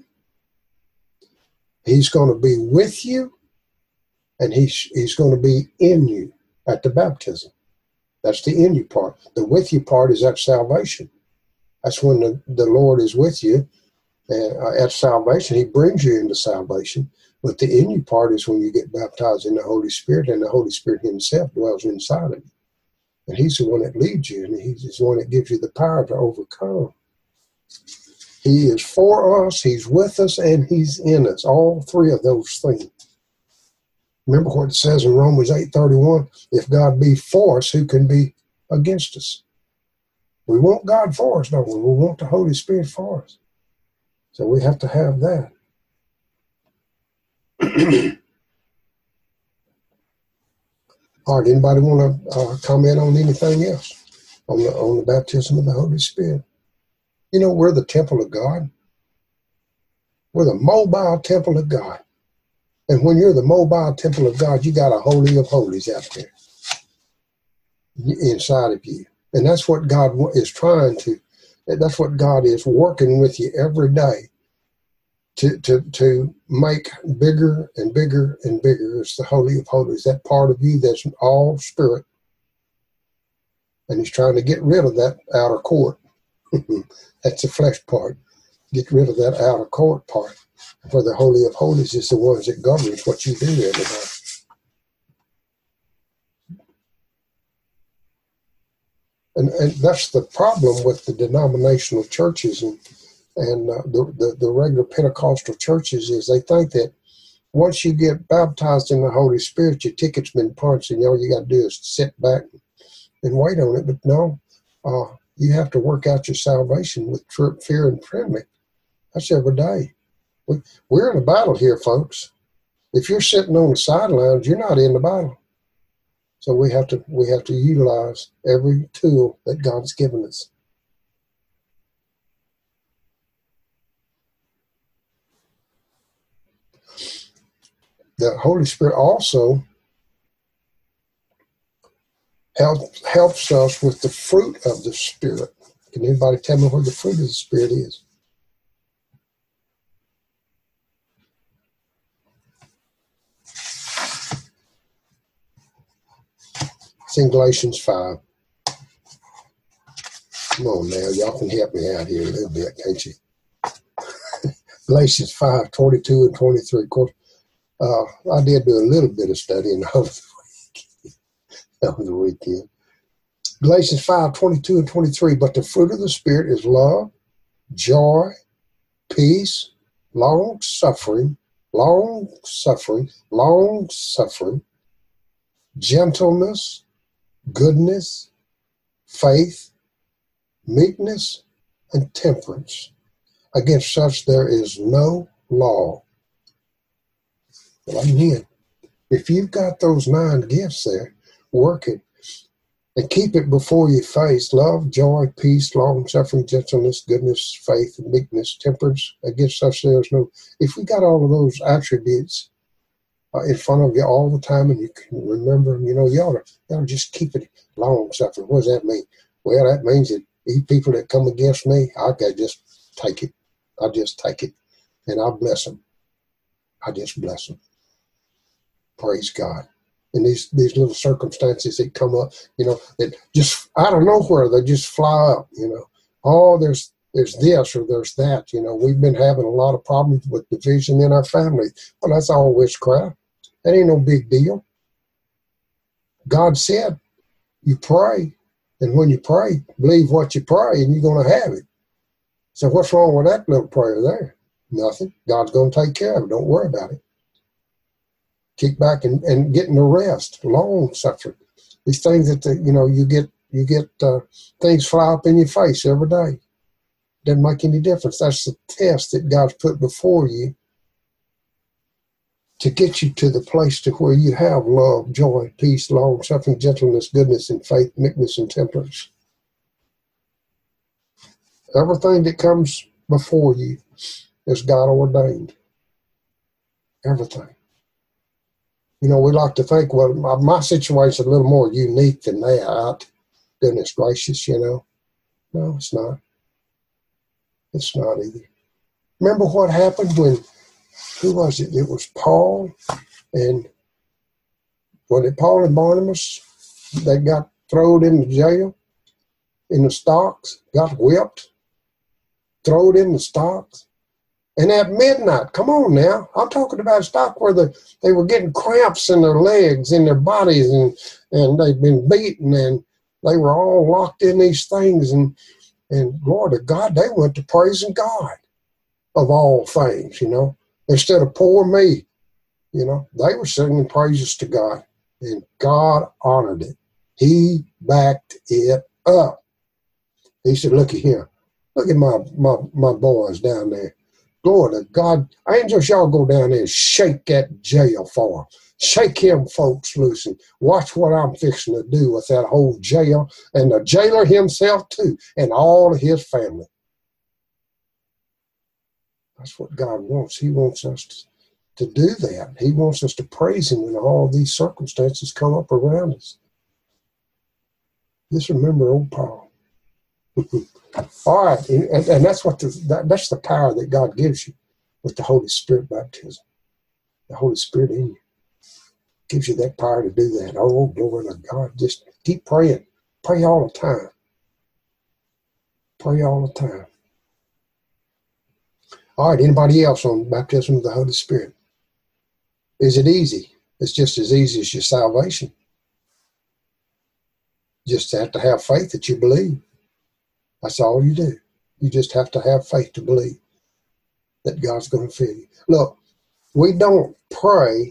he's going to be with you, and he's going to be in you at the baptism. That's the in you part. The with you part is at salvation. That's when the Lord is with you. At salvation, he brings you into salvation. But the in you part is when you get baptized in the Holy Spirit, and the Holy Spirit himself dwells inside of you. And he's the one that leads you, and he's the one that gives you the power to overcome. He is for us, he's with us, and he's in us. All three of those things. Remember what it says in Romans 8:31, if God be for us, who can be against us? We want God for us, don't we? We want the Holy Spirit for us. So we have to have that. All right, anybody want to comment on anything else on the baptism of the Holy Spirit? You know, we're the temple of God. We're the mobile temple of God. And when you're the mobile temple of God, you got a holy of holies out there inside of you. And that's what God is that's what God is working with you every day to make bigger and bigger and bigger. It's the Holy of Holies, that part of you that's all spirit. And he's trying to get rid of that outer court. That's the flesh part. Get rid of that outer court part. For the Holy of Holies is the ones that governs what you do every day. And that's the problem with the denominational churches and the regular Pentecostal churches is they think that once you get baptized in the Holy Spirit, your ticket's been punched and all you got to do is sit back and wait on it. But no, you have to work out your salvation with fear and trembling. That's every day. We're in a battle here, folks. If you're sitting on the sidelines, you're not in the battle. So we have to utilize every tool that God's given us. The Holy Spirit also helps us with the fruit of the Spirit. Can anybody tell me where the fruit of the Spirit is? It's in Galatians 5. Come on now, y'all can help me out here a little bit, can't you? Galatians 5, 22 and 23. Of course, I did do a little bit of studying over the weekend. Galatians 5, 22 and 23. But the fruit of the Spirit is love, joy, peace, long-suffering, gentleness, goodness, faith, meekness, and temperance. Against such there is no law. Well, again, if you've got those 9 gifts there, work it and keep it before your face. Love, joy, peace, long-suffering, gentleness, goodness, faith, meekness, temperance. Against such there is no. If we got all of those attributes in front of you all the time, and you can remember them, you know, you ought to just keep it long-suffering. What does that mean? Well, that means that these people that come against me, I can just take it. I just take it, and I bless them. I just bless them. Praise God. And these little circumstances that come up, you know, that just out of nowhere, they just fly up, you know. Oh, there's this or there's that, you know. We've been having a lot of problems with division in our family. Well, that's all witchcraft. That ain't no big deal. God said, you pray, and when you pray, believe what you pray, and you're going to have it. So what's wrong with that little prayer there? Nothing. God's going to take care of it. Don't worry about it. kick back and getting the rest, long suffering. These things that you get things fly up in your face every day. Doesn't make any difference. That's the test that God's put before you to get you to the place to where you have love, joy, peace, long suffering, gentleness, goodness, and faith, meekness, and temperance. Everything that comes before you is God ordained. Everything. We like to think, well, my situation's a little more unique than that. Goodness gracious, No, it's not. It's not either. Remember what happened when, who was it? It was Paul and Paul and Barnabas, they got thrown into jail, in the stocks, got whipped, thrown in the stocks. And at midnight, come on now, I'm talking about a stock where they were getting cramps in their legs, in their bodies, and they'd been beaten, and they were all locked in these things. And Lord of God, they went to praising God of all things, instead of poor me. They were singing praises to God, and God honored it. He backed it up. He said, look at him. Look at my boys down there. Lord of God, angels, y'all go down there and shake that jail for him. Shake him folks loose and watch what I'm fixing to do with that whole jail and the jailer himself too and all of his family. That's what God wants. He wants us to do that. He wants us to praise him when all these circumstances come up around us. Just remember old Paul. All right, and that's that's the power that God gives you with the Holy Spirit baptism. The Holy Spirit in you gives you that power to do that. Oh, glory to God. Just keep praying. Pray all the time. Pray all the time. All right, anybody else on baptism of the Holy Spirit? Is it easy? It's just as easy as your salvation. You just have to have faith that you believe. That's all you do. You just have to have faith to believe that God's going to fill you. Look, we don't pray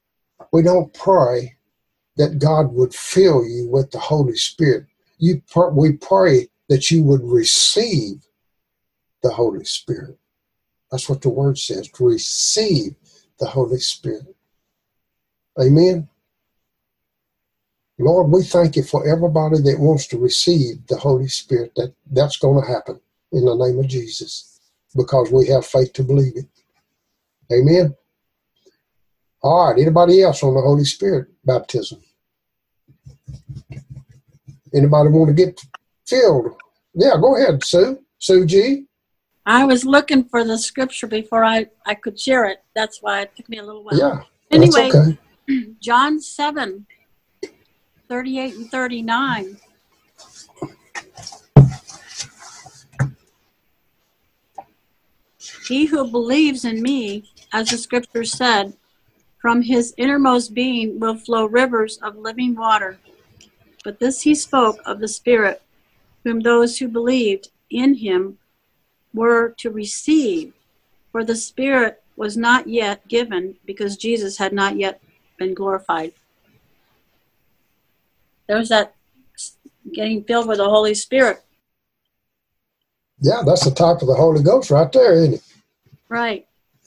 that God would fill you with the Holy Spirit. We pray that you would receive the Holy Spirit. That's what the word says, to receive the Holy Spirit. Amen. Lord, we thank you for everybody that wants to receive the Holy Spirit. That's going to happen in the name of Jesus because we have faith to believe it. Amen. All right, anybody else on the Holy Spirit baptism? Anybody want to get filled? Yeah, go ahead, Sue. Sue G. I was looking for the scripture before I could share it. That's why it took me a little while. Yeah, anyway, that's okay. John 7:38 and 39. He who believes in me, as the scripture said, from his innermost being will flow rivers of living water. But this he spoke of the Spirit, whom those who believed in him were to receive. For the Spirit was not yet given because Jesus had not yet been glorified. There's that getting filled with the Holy Spirit. Yeah, that's the type of the Holy Ghost right there, isn't it? Right.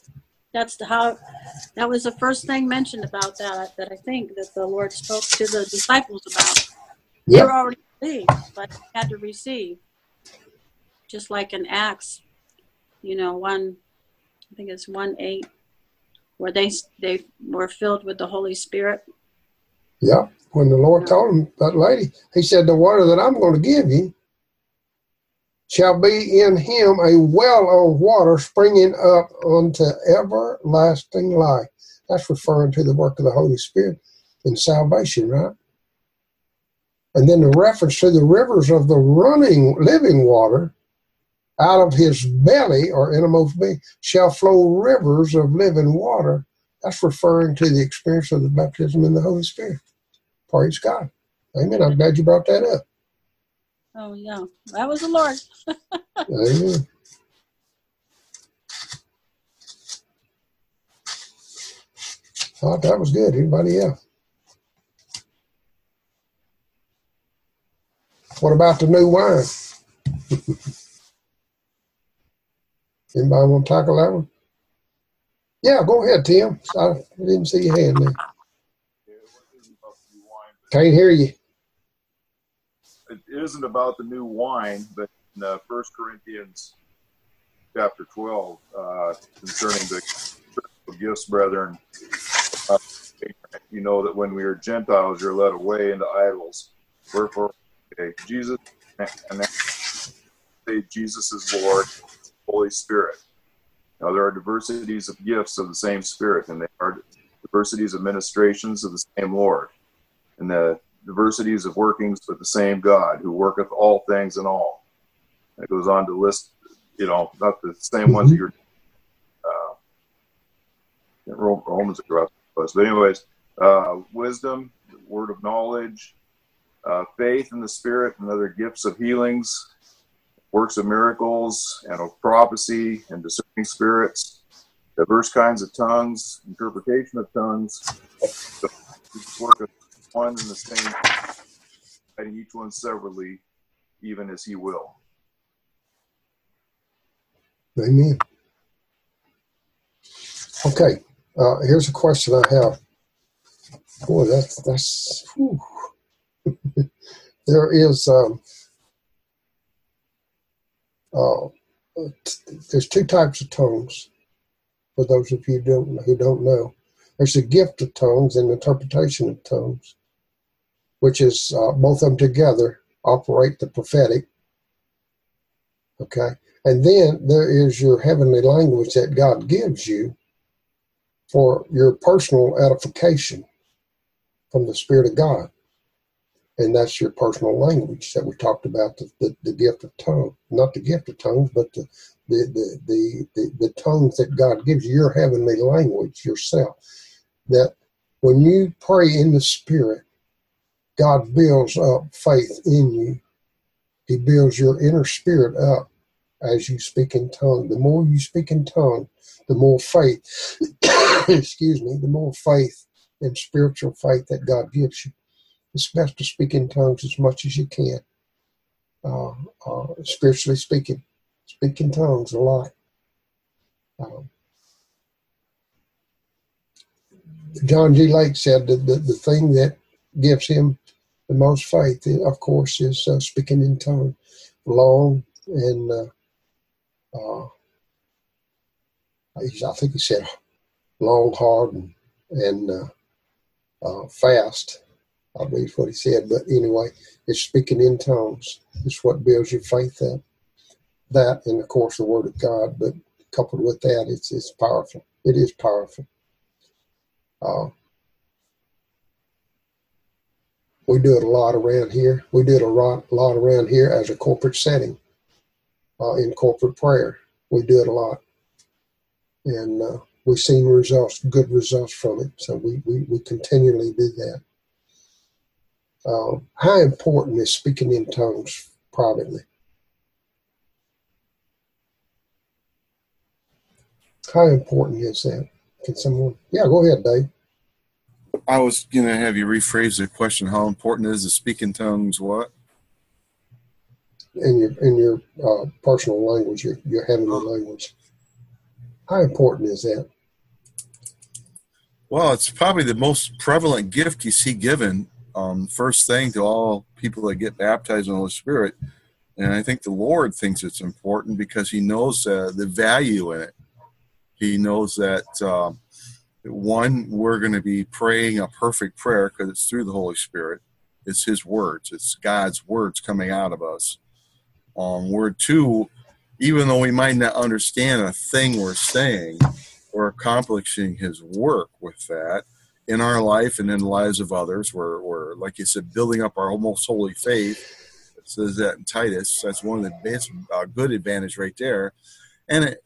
That was the first thing mentioned about that I think that the Lord spoke to the disciples about. They were already believed, but they had to receive. Just like in Acts, 1, I think it's 1:8, where they were filled with the Holy Spirit. Yeah. When the Lord told him, that lady, he said, the water that I'm going to give you shall be in him a well of water springing up unto everlasting life. That's referring to the work of the Holy Spirit in salvation, right? And then the reference to the rivers of the running living water out of his belly or innermost being shall flow rivers of living water. That's referring to the experience of the baptism in the Holy Spirit. Praise God. Amen. I'm glad you brought that up. Oh, yeah. That was the Lord. Amen. Thought that was good. Anybody else? What about the new wine? Anybody want to tackle that one? Yeah, go ahead, Tim. I didn't see your hand there. Can't hear you. It isn't about the new wine, but in 1 Corinthians chapter 12, concerning the spiritual gifts, brethren, you know that when we are Gentiles, you're led away into idols. Wherefore, Jesus, and say Jesus is Lord, Holy Spirit. Now there are diversities of gifts of the same Spirit, and there are diversities of ministrations of the same Lord, and the diversities of workings of the same God, who worketh all things in all. And it goes on to list, not the same ones that you're Romans across us. But anyways, wisdom, word of knowledge, faith in the Spirit, and other gifts of healings, works of miracles, and of prophecy, and discerning spirits, diverse kinds of tongues, interpretation of tongues, work of one and the same, guiding each one severally, even as he will. Amen. Okay, here's a question I have. Boy, that's whew. There is there's two types of tongues. For those of you who don't know, there's the gift of tongues and interpretation of tongues, which is both of them together operate the prophetic. Okay, and then there is your heavenly language that God gives you for your personal edification from the Spirit of God. And that's your personal language that we talked about, the gift of tongue. Not the gift of tongues, but the tongues that God gives you, your heavenly language yourself. That when you pray in the Spirit, God builds up faith in you. He builds your inner spirit up as you speak in tongue. The more you speak in tongue, the more faith, the more faith and spiritual faith that God gives you. It's best to speak in tongues as much as you can. Spiritually speaking, speak in tongues a lot. John G. Lake said that the thing that gives him the most faith, of course, is speaking in tongues, long and I think he said long, hard, and fast. I believe what he said, but anyway, it's speaking in tongues. It's what builds your faith up. That, and of course, the Word of God. But coupled with that, it's powerful. It is powerful. We do it a lot around here. We do it a lot around here as a corporate setting, in corporate prayer. We do it a lot, and we've seen results, good results from it. So we continually do that. How important is speaking in tongues privately? How important is that? Can someone? Yeah, go ahead, Dave. I was going to have you rephrase the question. How important is to speak in tongues? What? In your personal language, your heavenly language. How important is that? Well, it's probably the most prevalent gift you see given. First thing to all people that get baptized in the Holy Spirit. And I think the Lord thinks it's important because he knows the value in it. He knows that, one, we're going to be praying a perfect prayer because it's through the Holy Spirit. It's his words. It's God's words coming out of us. Word two, even though we might not understand a thing we're saying, we're accomplishing his work with that in our life and in the lives of others. We're, like you said, building up our most holy faith. It says that in Titus. That's one of the good advantage right there. And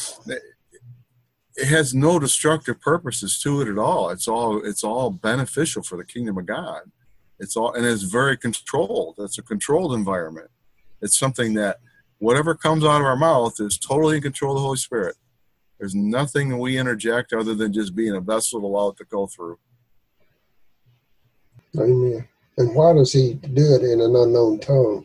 it has no destructive purposes to it at all. It's all beneficial for the kingdom of God. And it's very controlled. It's a controlled environment. It's something that whatever comes out of our mouth is totally in control of the Holy Spirit. There's nothing that we interject other than just being a vessel to allow it to go through. Amen. And why does he do it in an unknown tongue?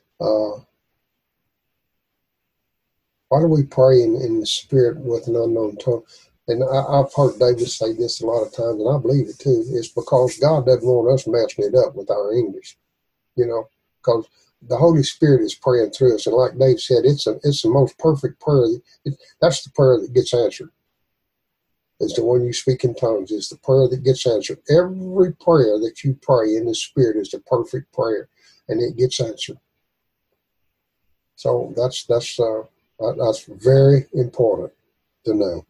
Why do we pray in the spirit with an unknown tongue? And I've heard David say this a lot of times, and I believe it too. It's because God doesn't want us messing it up with our English, because the Holy Spirit is praying through us. And like Dave said, it's the most perfect prayer. That's the prayer that gets answered. It's the one you speak in tongues. It's the prayer that gets answered. Every prayer that you pray in the Spirit is the perfect prayer, and it gets answered. So that's very important to know.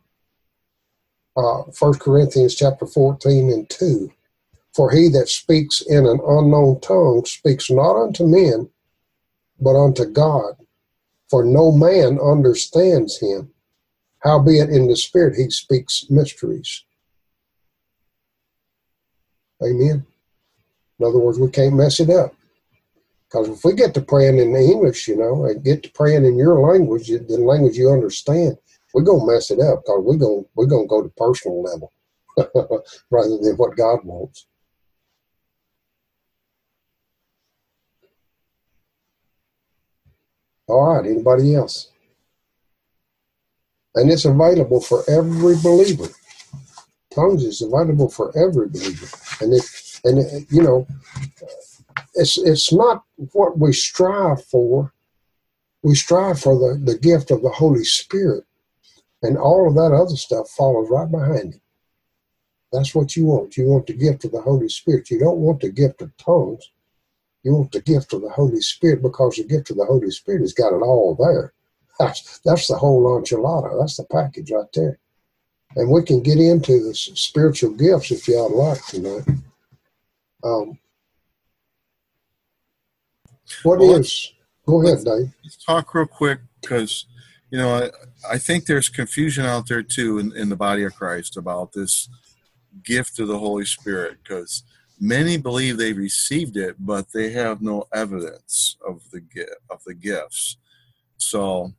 1 Corinthians chapter 14 and 2. For he that speaks in an unknown tongue speaks not unto men, but unto God. For no man understands him. Howbeit in the Spirit he speaks mysteries. Amen. In other words, we can't mess it up. Because if we get to praying in English, and get to praying in your language, the language you understand, we're going to mess it up because we're going to go to personal level rather than what God wants. All right, anybody else? And it's available for every believer. Tongues is available for every believer. It's not what we strive for. We strive for the gift of the Holy Spirit. And all of that other stuff follows right behind it. That's what you want. You want the gift of the Holy Spirit. You don't want the gift of tongues. You want the gift of the Holy Spirit, because the gift of the Holy Spirit has got it all there. That's the whole enchilada. That's the package right there. And we can get into the spiritual gifts if y'all like tonight. Go ahead, Dave. Let's talk real quick, because, I think there's confusion out there too in the body of Christ about this gift of the Holy Spirit, because many believe they received it, but they have no evidence of the gifts. So,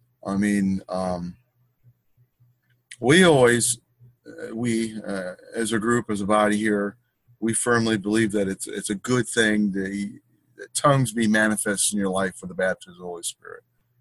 we always, as a group, as a body here, we firmly believe that it's a good thing that tongues be manifest in your life for the baptism of the Holy Spirit.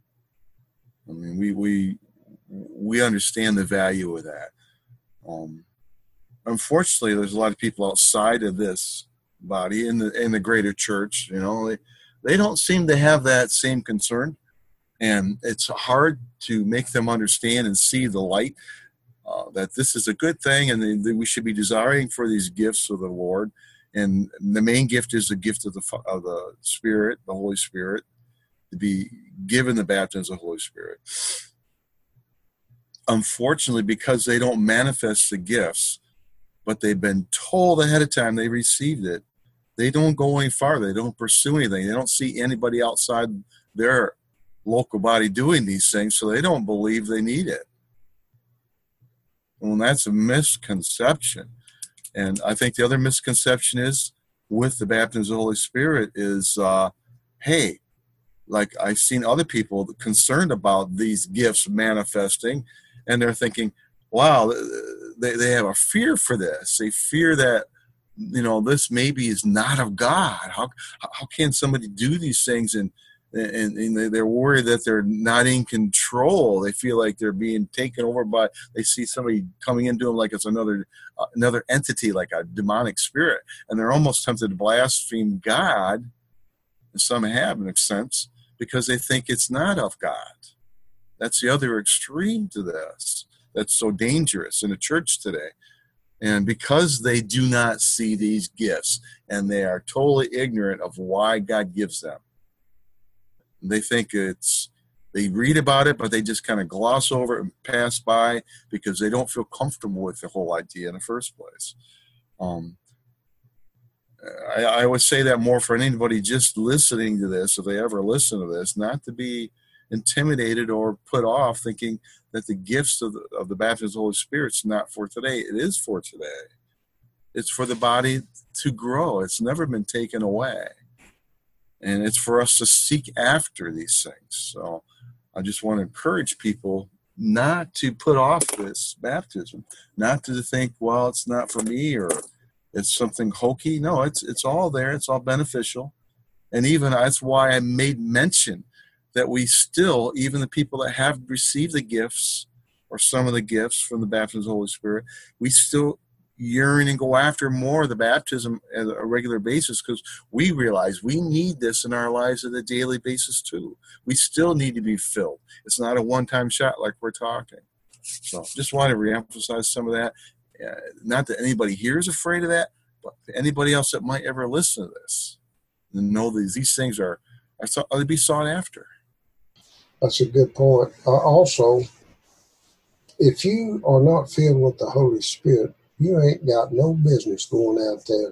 We understand the value of that. Unfortunately, there's a lot of people outside of this body in the greater church. They don't seem to have that same concern, and it's hard to make them understand and see the light that this is a good thing, and that we should be desiring for these gifts of the Lord. And the main gift is the gift of the Spirit, the Holy Spirit, to be given the baptism of the Holy Spirit. Unfortunately, because they don't manifest the gifts, but they've been told ahead of time they received it, they don't go any farther. They don't pursue anything. They don't see anybody outside their local body doing these things, so they don't believe they need it. Well, that's a misconception. And I think the other misconception is with the baptism of the Holy Spirit is, hey, like I've seen other people concerned about these gifts manifesting, and they're thinking, wow, they have a fear for this. They fear that, this maybe is not of God. How can somebody do these things? And they're worried that they're not in control. They feel like they're being taken over by, they see somebody coming into them like it's another entity, like a demonic spirit. And they're almost tempted to blaspheme God, and some have in a sense, because they think it's not of God. That's the other extreme to this. That's so dangerous in the church today. And because they do not see these gifts, and they are totally ignorant of why God gives them, they think they read about it, but they just kind of gloss over it and pass by because they don't feel comfortable with the whole idea in the first place. I would say that more for anybody just listening to this, if they ever listen to this, not to be intimidated or put off thinking that the gifts of the baptism of the Holy Spirit is not for today. It is for today. It's for the body to grow. It's never been taken away. And it's for us to seek after these things. So I just want to encourage people not to put off this baptism, not to think, well, it's not for me or it's something hokey. No, it's all there. It's all beneficial. And even that's why I made mention that we still, even the people that have received the gifts or some of the gifts from the baptism of the Holy Spirit, we still yearn and go after more of the baptism at a regular basis because we realize we need this in our lives on a daily basis too. We still need to be filled. It's not a one-time shot like we're talking. So just want to reemphasize some of that. Not that anybody here is afraid of that, but anybody else that might ever listen to this and know these things are to be sought after. That's a good point. Also, if you are not filled with the Holy Spirit, you ain't got no business going out there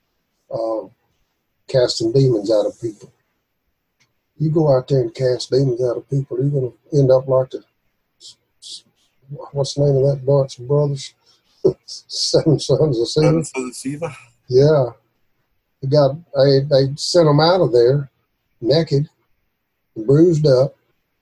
casting demons out of people. You go out there and cast demons out of people, you're going to end up like what's the name of that bunch of brothers? Seven Sons of Sceva. Yeah. They sent them out of there naked, bruised up.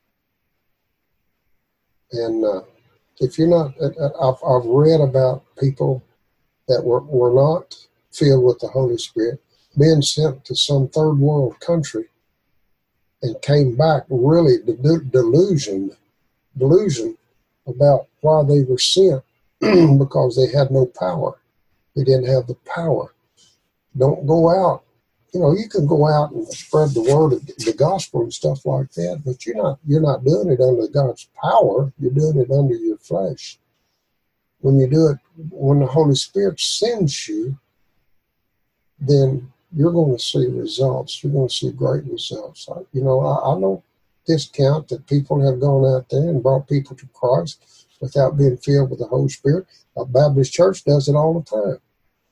And if you're not, I've read about people that were not filled with the Holy Spirit being sent to some third world country and came back really delusion about why they were sent because they had no power. They didn't have the power. Don't go out. You can go out and spread the word of the gospel and stuff like that, but you're not doing it under God's power. You're doing it under your flesh. When you do it, when the Holy Spirit sends you, then you're going to see results. You're going to see great results. I don't discount that people have gone out there and brought people to Christ without being filled with the Holy Spirit. A Baptist church does it all the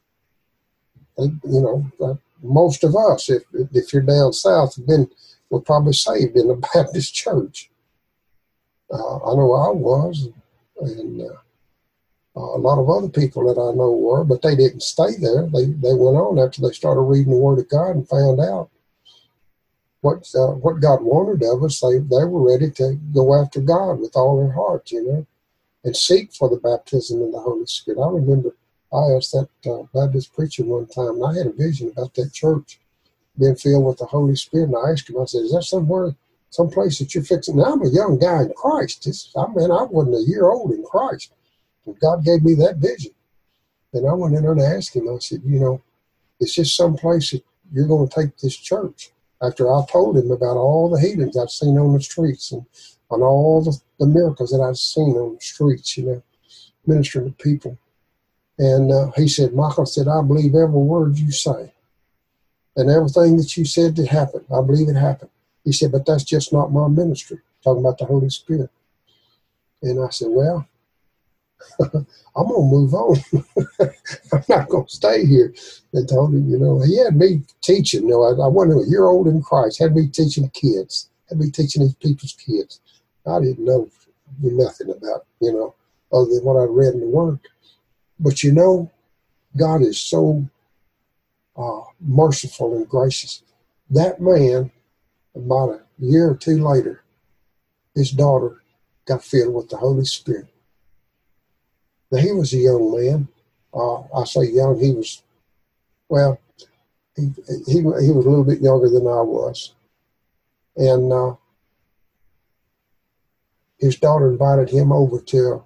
time. Most of us, if you're down south, were probably saved in a Baptist church. I know I was, and a lot of other people that I know were, but they didn't stay there. They went on after they started reading the Word of God and found out what God wanted of us. They were ready to go after God with all their heart, and seek for the baptism of the Holy Spirit. I remember I asked that Baptist preacher one time, and I had a vision about that church being filled with the Holy Spirit. And I asked him, I said, is that someplace that you're fixing? Now, I'm a young guy in Christ. I wasn't a year old in Christ. And God gave me that vision. And I went in there and asked him, I said, is this someplace that you're going to take this church? After I told him about all the healings I've seen on the streets and on all the miracles that I've seen on the streets, ministering to people. And he said, Michael said, I believe every word you say. And everything that you said did happen. I believe it happened. He said, but that's just not my ministry. Talking about the Holy Spirit. And I said, well, I'm going to move on. I'm not going to stay here. And told him, he had me teaching. I wasn't a year old in Christ. Had me teaching kids. Had me teaching these people's kids. I didn't know nothing about, other than what I read in the Word. But God is so merciful and gracious. That man, about a year or two later, his daughter got filled with the Holy Spirit. Now, he was a young man. I say young, he was a little bit younger than I was. And his daughter invited him over to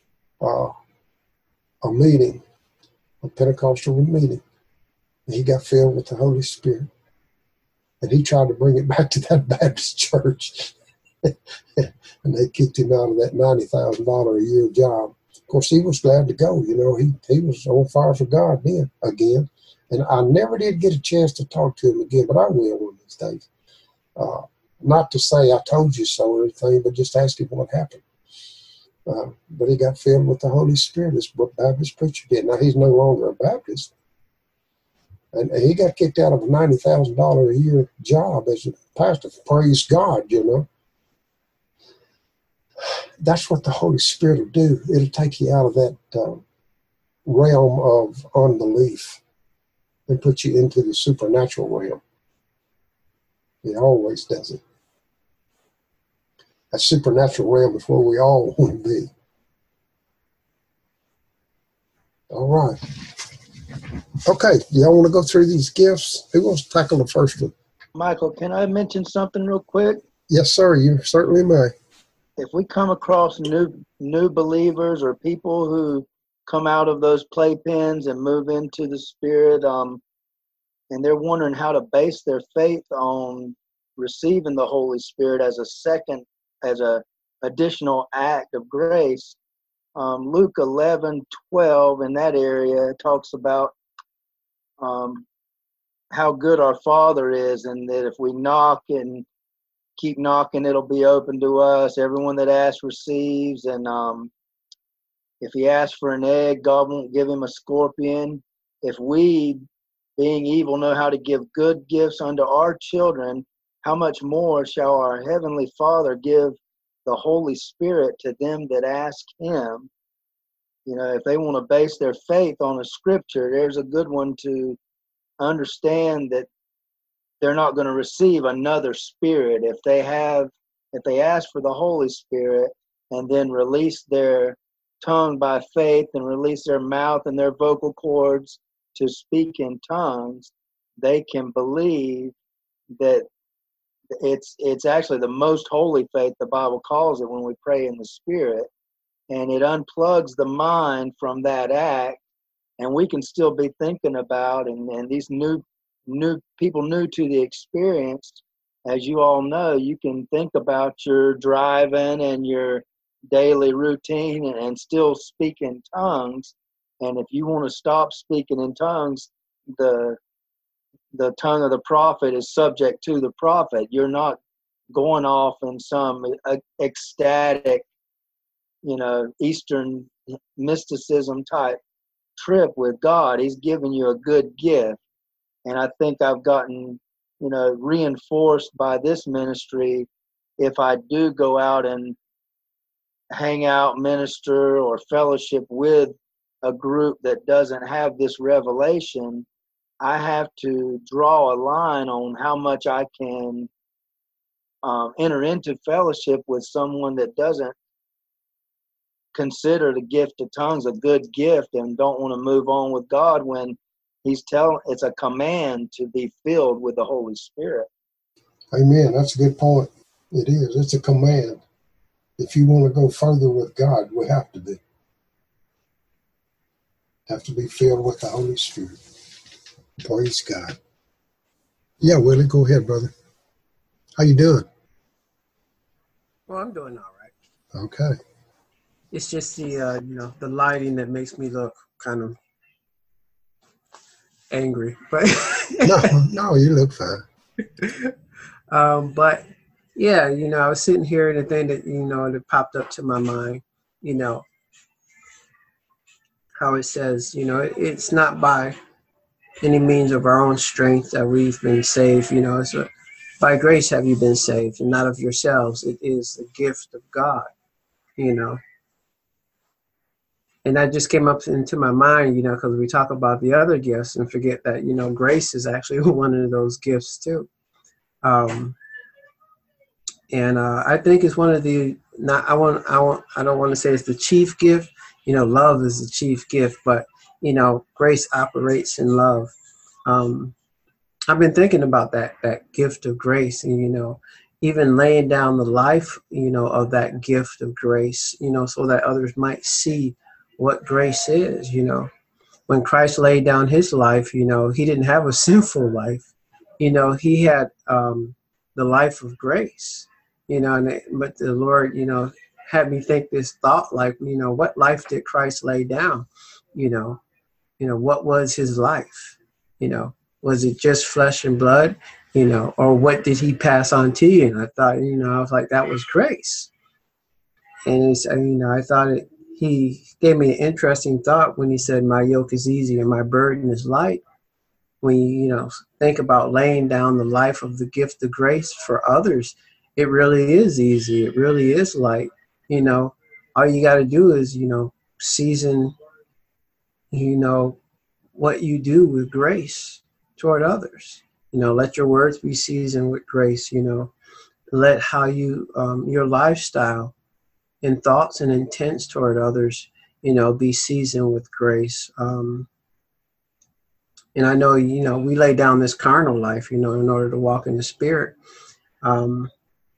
a meeting, a Pentecostal meeting. And he got filled with the Holy Spirit. And he tried to bring it back to that Baptist church. And they kicked him out of that $90,000 a year job. Of course, he was glad to go. He was on fire for God then, again. And I never did get a chance to talk to him again, but I will one of these days. Not to say I told you so or anything, but just ask him what happened. But he got filled with the Holy Spirit, as what Baptist preacher did. Now, he's no longer a Baptist. And he got kicked out of a $90,000 a year job as a pastor. Praise God, That's what the Holy Spirit will do. It'll take you out of that realm of unbelief and put you into the supernatural realm. It always does it. that supernatural realm is where we all want to be. All right. Okay, y'all want to go through these gifts? Who wants to tackle the first one? Michael, can I mention something real quick? Yes, sir. You certainly may. If we come across new believers or people who come out of those playpens and move into the Spirit, and they're wondering how to base their faith on receiving the Holy Spirit as a additional act of grace, Luke 11:12 in that area talks about how good our Father is, and that if we knock and keep knocking, it'll be open to us. Everyone that asks receives, and if he asks for an egg, God won't give him a scorpion. If we, being evil, know how to give good gifts unto our children, how much more shall our Heavenly Father give the Holy Spirit to them that ask him? You know, if they want to base their faith on a scripture, there's a good one to understand that they're not going to receive another spirit. If they ask for the Holy Spirit and then release their tongue by faith and release their mouth and their vocal cords to speak in tongues, they can believe that it's actually the most holy faith, the Bible calls it, when we pray in the Spirit, and it unplugs the mind from that act, and we can still be thinking about, and these new people new to the experience, as you all know, you can think about your driving and your daily routine and still speak in tongues. And if you want to stop speaking in tongues, the tongue of the prophet is subject to the prophet. You're not going off in some ecstatic, Eastern mysticism type trip with God. He's giving you a good gift. And I think I've gotten, reinforced by this ministry. If I do go out and hang out, minister, or fellowship with a group that doesn't have this revelation, I have to draw a line on how much I can enter into fellowship with someone that doesn't consider the gift of tongues a good gift and don't want to move on with God when it's a command to be filled with the Holy Spirit. Amen. That's a good point. It is. It's a command. If you want to go further with God, we have to be. Have to be filled with the Holy Spirit. Praise God. Yeah, Willie, go ahead, brother. How you doing? Well, I'm doing all right. Okay. It's just the the lighting that makes me look kind of angry, but no, you look fine. But yeah, I was sitting here and the thing that that popped up to my mind, how it says, it's not by any means of our own strength that we've been saved. It's by grace have you been saved, and not of yourselves. It is the gift of God. And that just came up into my mind, because we talk about the other gifts and forget that, grace is actually one of those gifts too. And I think it's one of the, I don't want to say it's the chief gift. Love is the chief gift, but, grace operates in love. I've been thinking about that gift of grace and, even laying down the life, of that gift of grace, so that others might see what grace is. When Christ laid down his life, he didn't have a sinful life. He had the life of grace, but the Lord, had me think this thought like, what life did Christ lay down? What was his life? Was it just flesh and blood? Or what did he pass on to you? And I thought, I was like, that was grace. And it's, I thought he gave me an interesting thought when he said, my yoke is easy and my burden is light. When you, think about laying down the life of the gift of grace for others, it really is easy. It really is light. All you got to do is, season, what you do with grace toward others. Let your words be seasoned with grace, let how you your lifestyle and thoughts and intents toward others, be seasoned with grace. And I know, we lay down this carnal life, in order to walk in the Spirit. But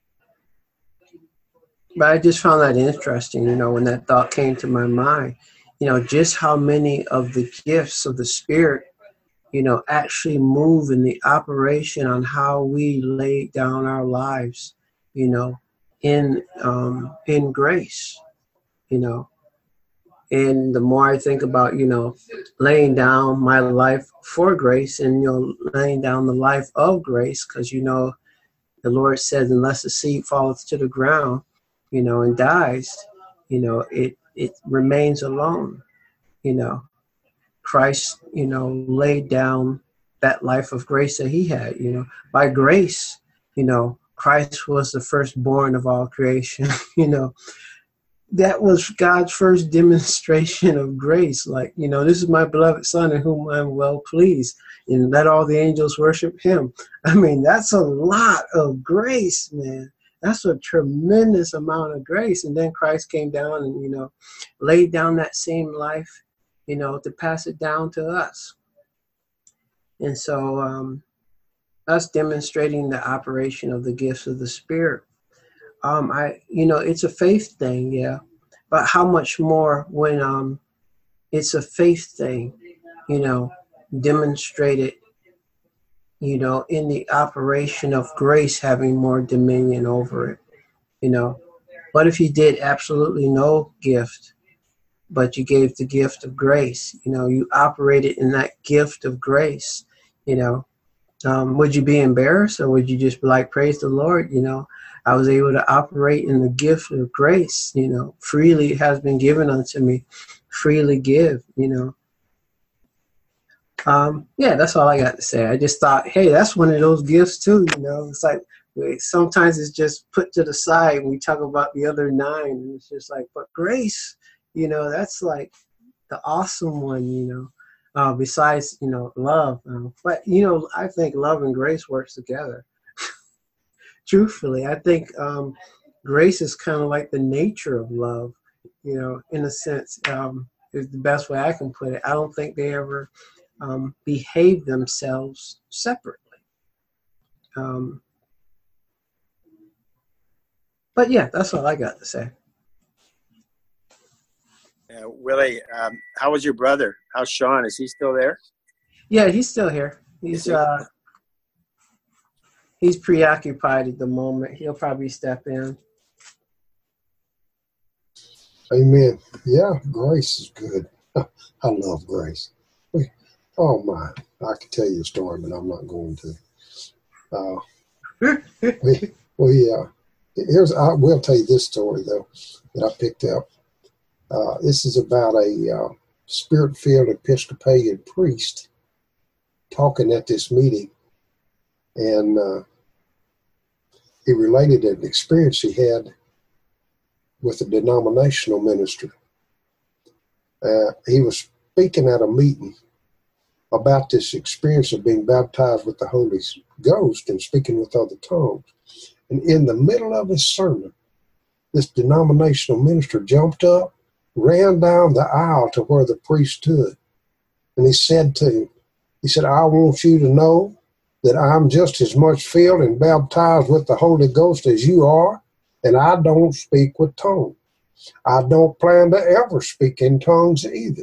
I just found that interesting, when that thought came to my mind, just how many of the gifts of the Spirit, actually move in the operation on how we lay down our lives, in grace, And the more I think about, laying down my life for grace and, laying down the life of grace, because, the Lord says, unless the seed falleth to the ground, and dies, it remains alone. Christ, laid down that life of grace that he had, by grace, Christ was the firstborn of all creation, That was God's first demonstration of grace. Like, this is my beloved Son in whom I'm well pleased, and let all the angels worship him. I mean, that's a lot of grace, man. That's a tremendous amount of grace. And then Christ came down and, laid down that same life, to pass it down to us. And so us demonstrating the operation of the gifts of the Spirit. It's a faith thing, yeah. But how much more when it's a faith thing, demonstrated, in the operation of grace having more dominion over it, What if you did absolutely no gift, but you gave the gift of grace? You operated in that gift of grace, Would you be embarrassed, or would you just be like, praise the Lord, I was able to operate in the gift of grace, freely has been given unto me, freely give, Yeah, that's all I got to say. I just thought, hey, that's one of those gifts too, It's like sometimes it's just put to the side when we talk about the other 9, and it's just like, but grace, that's like the awesome one, besides, love. But, I think love and grace works together. Truthfully, I think grace is kind of like the nature of love, in a sense, is the best way I can put it. I don't think they ever behave themselves separately. But yeah, that's all I got to say. Willie, how was your brother? How's Sean? Is he still there? Yeah, he's still here. He's preoccupied at the moment. He'll probably step in. Amen. Yeah, grace is good. I love grace. Oh my, I could tell you a story, but I'm not going to. I will tell you this story though that I picked up. This is about a spirit-filled Episcopalian priest talking at this meeting, and he related an experience he had with a denominational minister. He was speaking at a meeting about this experience of being baptized with the Holy Ghost and speaking with other tongues. And in the middle of his sermon, this denominational minister jumped up, ran down the aisle to where the priest stood, and he said to him, I want you to know that I'm just as much filled and baptized with the Holy Ghost as you are, and I don't speak with tongues. I don't plan to ever speak in tongues either.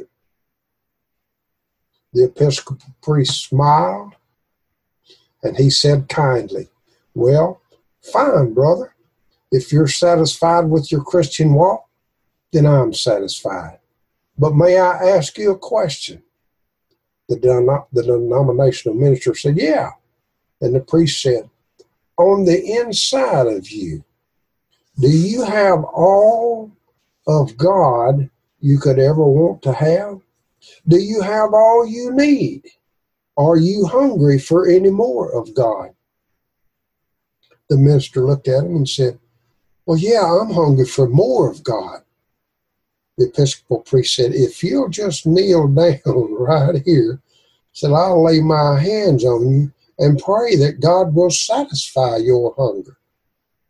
The Episcopal priest smiled, and he said kindly, well, fine, brother. If you're satisfied with your Christian walk, then I'm satisfied. But may I ask you a question? The denominational minister said, yeah. And the priest said, on the inside of you, do you have all of God you could ever want to have? Do you have all you need? Are you hungry for any more of God? The minister looked at him and said, well, yeah, I'm hungry for more of God. The Episcopal priest said, if you'll just kneel down right here, said, I'll lay my hands on you and pray that God will satisfy your hunger.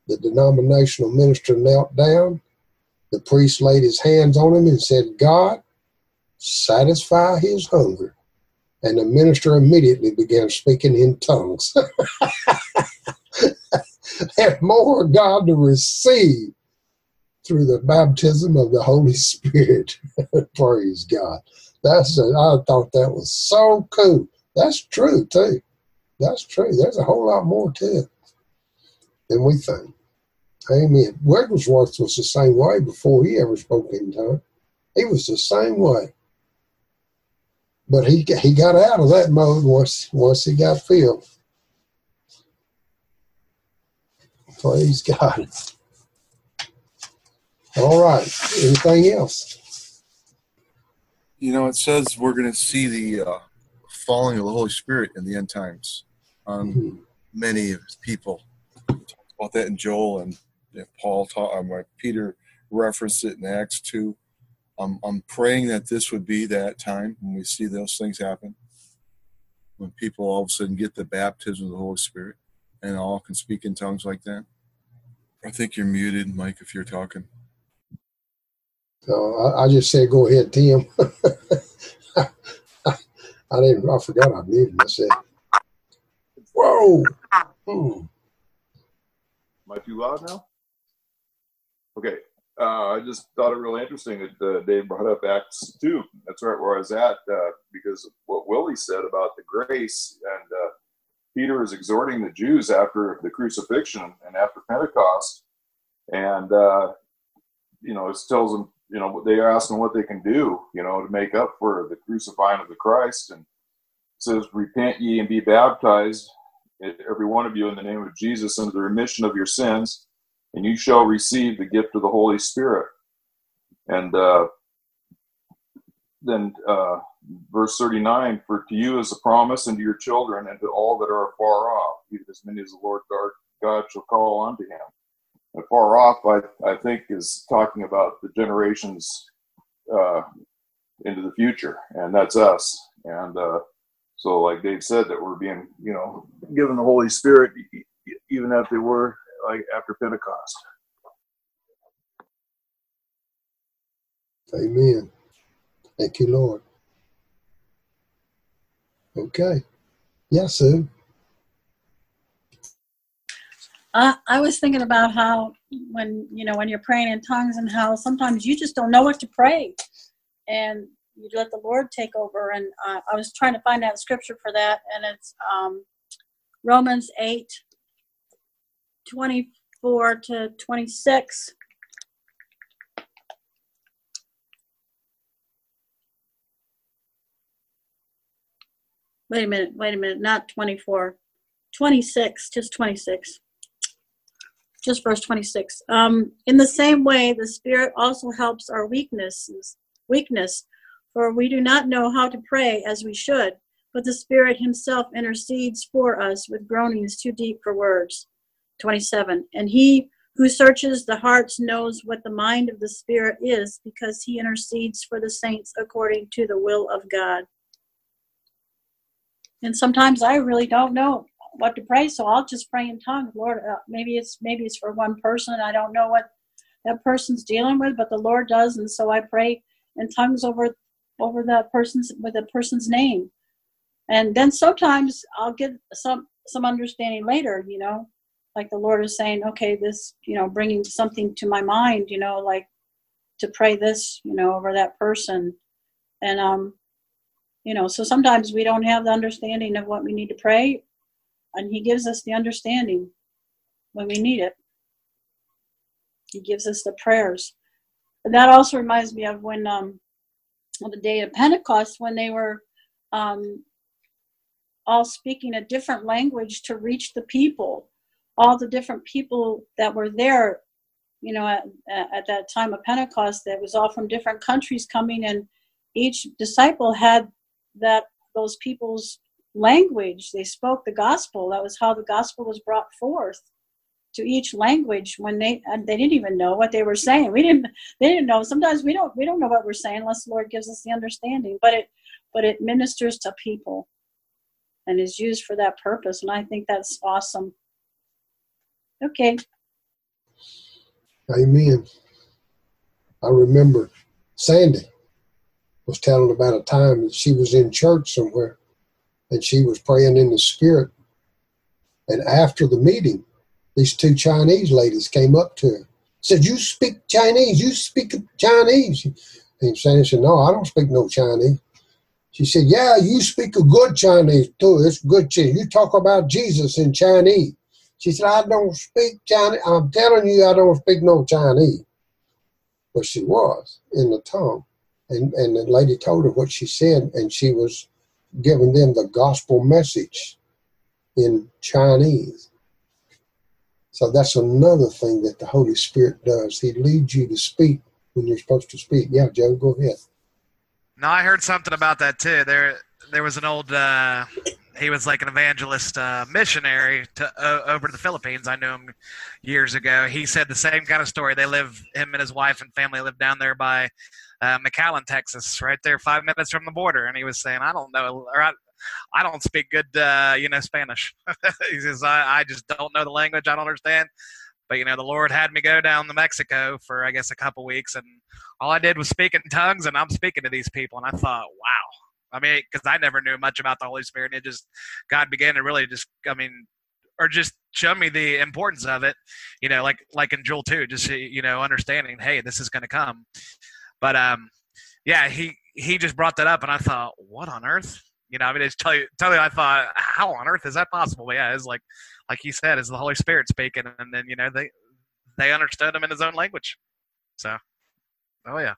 The denominational minister knelt down. The priest laid his hands on him and said, God, satisfy his hunger. And the minister immediately began speaking in tongues. Have more God to receive through the baptism of the Holy Spirit. Praise God. I thought that was so cool. That's true, too. That's true. There's a whole lot more to it than we think. Amen. Wigglesworth was the same way before he ever spoke in tongues. He was the same way. But he got out of that mode once he got filled. Praise God. All right. Anything else? You know, it says we're going to see the falling of the Holy Spirit in the end times on many people. We talked about that in Joel, and Paul Peter referenced it in Acts 2. I'm praying that this would be that time when we see those things happen, when people all of a sudden get the baptism of the Holy Spirit and all can speak in tongues like that. I think you're muted, Mike, if you're talking. I just said go ahead, Tim. I forgot I muted myself. Whoa! Am I too loud now? Okay. I just thought it really interesting that Dave brought up Acts 2. That's right where I was at because of what Willie said about the grace. And Peter is exhorting the Jews after the crucifixion and after Pentecost. And, it tells them, they are asking what they can do, to make up for the crucifying of the Christ. And it says, repent ye and be baptized, every one of you, in the name of Jesus, unto the remission of your sins, and you shall receive the gift of the Holy Spirit. And then verse 39, for to you is a promise, and to your children, and to all that are afar off, even as many as the Lord God shall call unto him. And far off, I think, is talking about the generations into the future, and that's us. And so, like Dave said, that we're being, given the Holy Spirit, even if they were like after Pentecost. Amen. Thank you, Lord. Okay. Yes, Sue. I was thinking about how when you're praying in tongues and how sometimes you just don't know what to pray, and you let the Lord take over. And I was trying to find that scripture for that, and it's Romans 8:24 to 26. Wait a minute, not 24. 26, just 26. Just verse 26. In the same way, the Spirit also helps our weakness, for we do not know how to pray as we should, but the Spirit himself intercedes for us with groanings too deep for words. 27. And he who searches the hearts knows what the mind of the Spirit is, because he intercedes for the saints according to the will of God. And sometimes I really don't know what to pray, so I'll just pray in tongues. Lord, maybe it's for one person. I don't know what that person's dealing with, but the Lord does, and so I pray in tongues over that person's name. And then sometimes I'll get some understanding later, like the Lord is saying, okay, this, bringing something to my mind, like to pray this, over that person. And so sometimes we don't have the understanding of what we need to pray, and he gives us the understanding when we need it. He gives us the prayers. And that also reminds me of when on the day of Pentecost, when they were all speaking a different language to reach the people, all the different people that were there, at that time of Pentecost, that was all from different countries coming, and each disciple had those people's language. They spoke the gospel. That was how the gospel was brought forth to each language. When they didn't even know what they were saying. They didn't know. Sometimes we don't know what we're saying unless the Lord gives us the understanding. But it ministers to people and is used for that purpose. And I think that's awesome. Okay. Amen. I remember Sandy was telling about a time that she was in church somewhere and she was praying in the Spirit. And after the meeting, these two Chinese ladies came up to her, said, "You speak Chinese, you speak Chinese." And Sandy said, "No, I don't speak no Chinese." She said, "Yeah, you speak a good Chinese too. It's good Chinese. You talk about Jesus in Chinese." She said, "I don't speak Chinese. I'm telling you, I don't speak no Chinese." But she was in the tongue. And the lady told her what she said, and she was giving them the gospel message in Chinese. So that's another thing that the Holy Spirit does. He leads you to speak when you're supposed to speak. Yeah, Joe, go ahead. No, I heard something about that too. There was an old he was like an evangelist missionary over to the Philippines. I knew him years ago. He said the same kind of story. Him and his wife and family live down there by McAllen, Texas, right there 5 minutes from the border. And he was saying, I don't know, or I don't speak good, Spanish. He says, I just don't know the language. I don't understand. But, the Lord had me go down to Mexico for, I guess, a couple weeks. And all I did was speak in tongues, and I'm speaking to these people. And I thought, wow. I mean, because I never knew much about the Holy Spirit. And God began to really just show me the importance of it, like in Joel 2, just, understanding, hey, this is going to come. But, yeah, he just brought that up, and I thought, what on earth? It's tell you, I thought, how on earth is that possible? But yeah, it's like he said, it's the Holy Spirit speaking, and then, they understood him in his own language. So, oh yeah.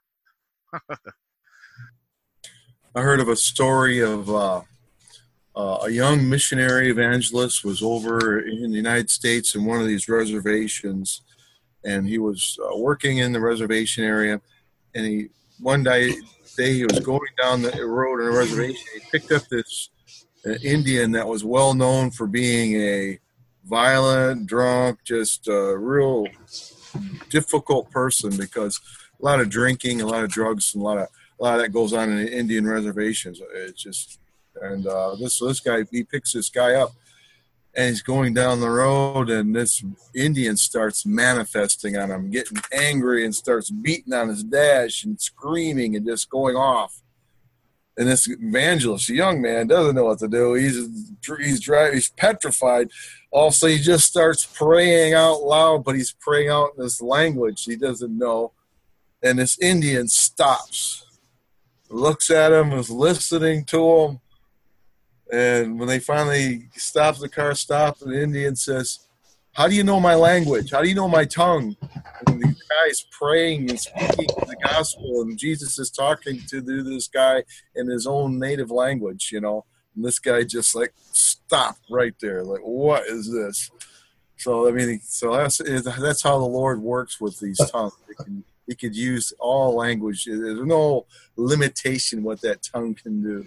I heard of a story of a young missionary evangelist was over in the United States in one of these reservations, and he was working in the reservation area, and one day he was going down the road on a reservation. He picked up this Indian that was well known for being a violent, drunk, just a real difficult person, because a lot of drinking, a lot of drugs, and a lot of that goes on in the Indian reservations. It's just, and this guy, he picks this guy up, and he's going down the road, and this Indian starts manifesting on him, getting angry, and starts beating on his dash and screaming and just going off. And this evangelist, a young man, doesn't know what to do. He's petrified. Also, he just starts praying out loud, but he's praying out in this language he doesn't know. And this Indian stops, looks at him, is listening to him. And when they finally stop, the car stops, and the Indian says, "How do you know my language? How do you know my tongue?" And the guy's praying and speaking the gospel, and Jesus is talking to this guy in his own native language, And this guy just stopped right there, what is this? So that's how the Lord works with these tongues. He could use all language. There's no limitation what that tongue can do.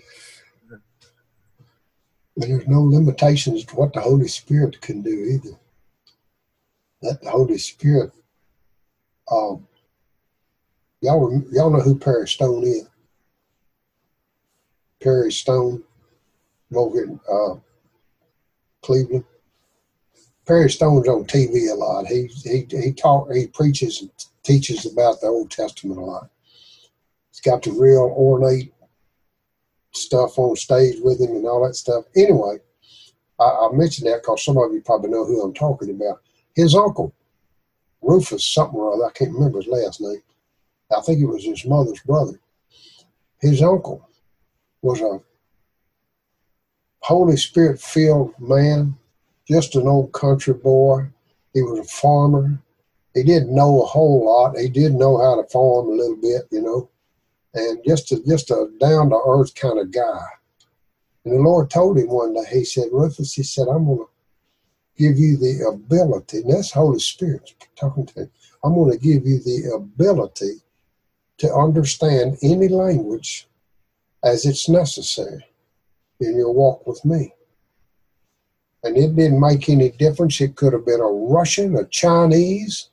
There's no limitations to what the Holy Spirit can do either. That the Holy Spirit, y'all know who Perry Stone is? Perry Stone, over in Cleveland. Perry Stone's on TV a lot. He preaches and teaches about the Old Testament a lot. He's got the real ornate stuff on stage with him and all that stuff. Anyway, I mentioned that because some of you probably know who I'm talking about. His uncle, Rufus something or other, I can't remember his last name. I think it was his mother's brother. His uncle was a Holy Spirit-filled man, just an old country boy. He was a farmer. He didn't know a whole lot. He did know how to farm a little bit, and just a down-to-earth kind of guy. And the Lord told him one day, he said, "Rufus," he said, "I'm going to give you the ability," and that's Holy Spirit talking to him, "I'm going to give you the ability to understand any language as it's necessary in your walk with me." And it didn't make any difference. It could have been a Russian, a Chinese,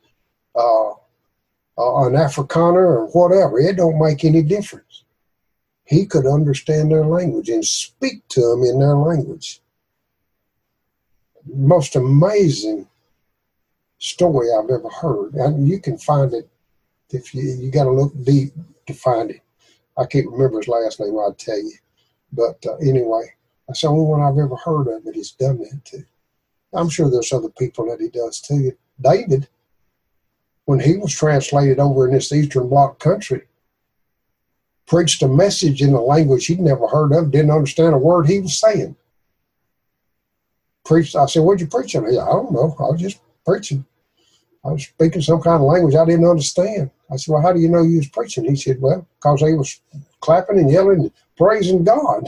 an Afrikaner, or whatever. It don't make any difference. He could understand their language and speak to them in their language. Most amazing story I've ever heard. And you can find it if you got to look deep to find it. I can't remember his last name, I'll tell you. But anyway, that's the only one I've ever heard of that he's done that to. I'm sure there's other people that he does too. David, when he was translated over in this Eastern Bloc country, preached a message in a language he'd never heard of, didn't understand a word he was saying. Preached. I said, "What'd you preach on?" He said, "I don't know. I was just preaching. I was speaking some kind of language I didn't understand." I said, "Well, how do you know you was preaching?" He said, "Well, because they was clapping and yelling and praising God."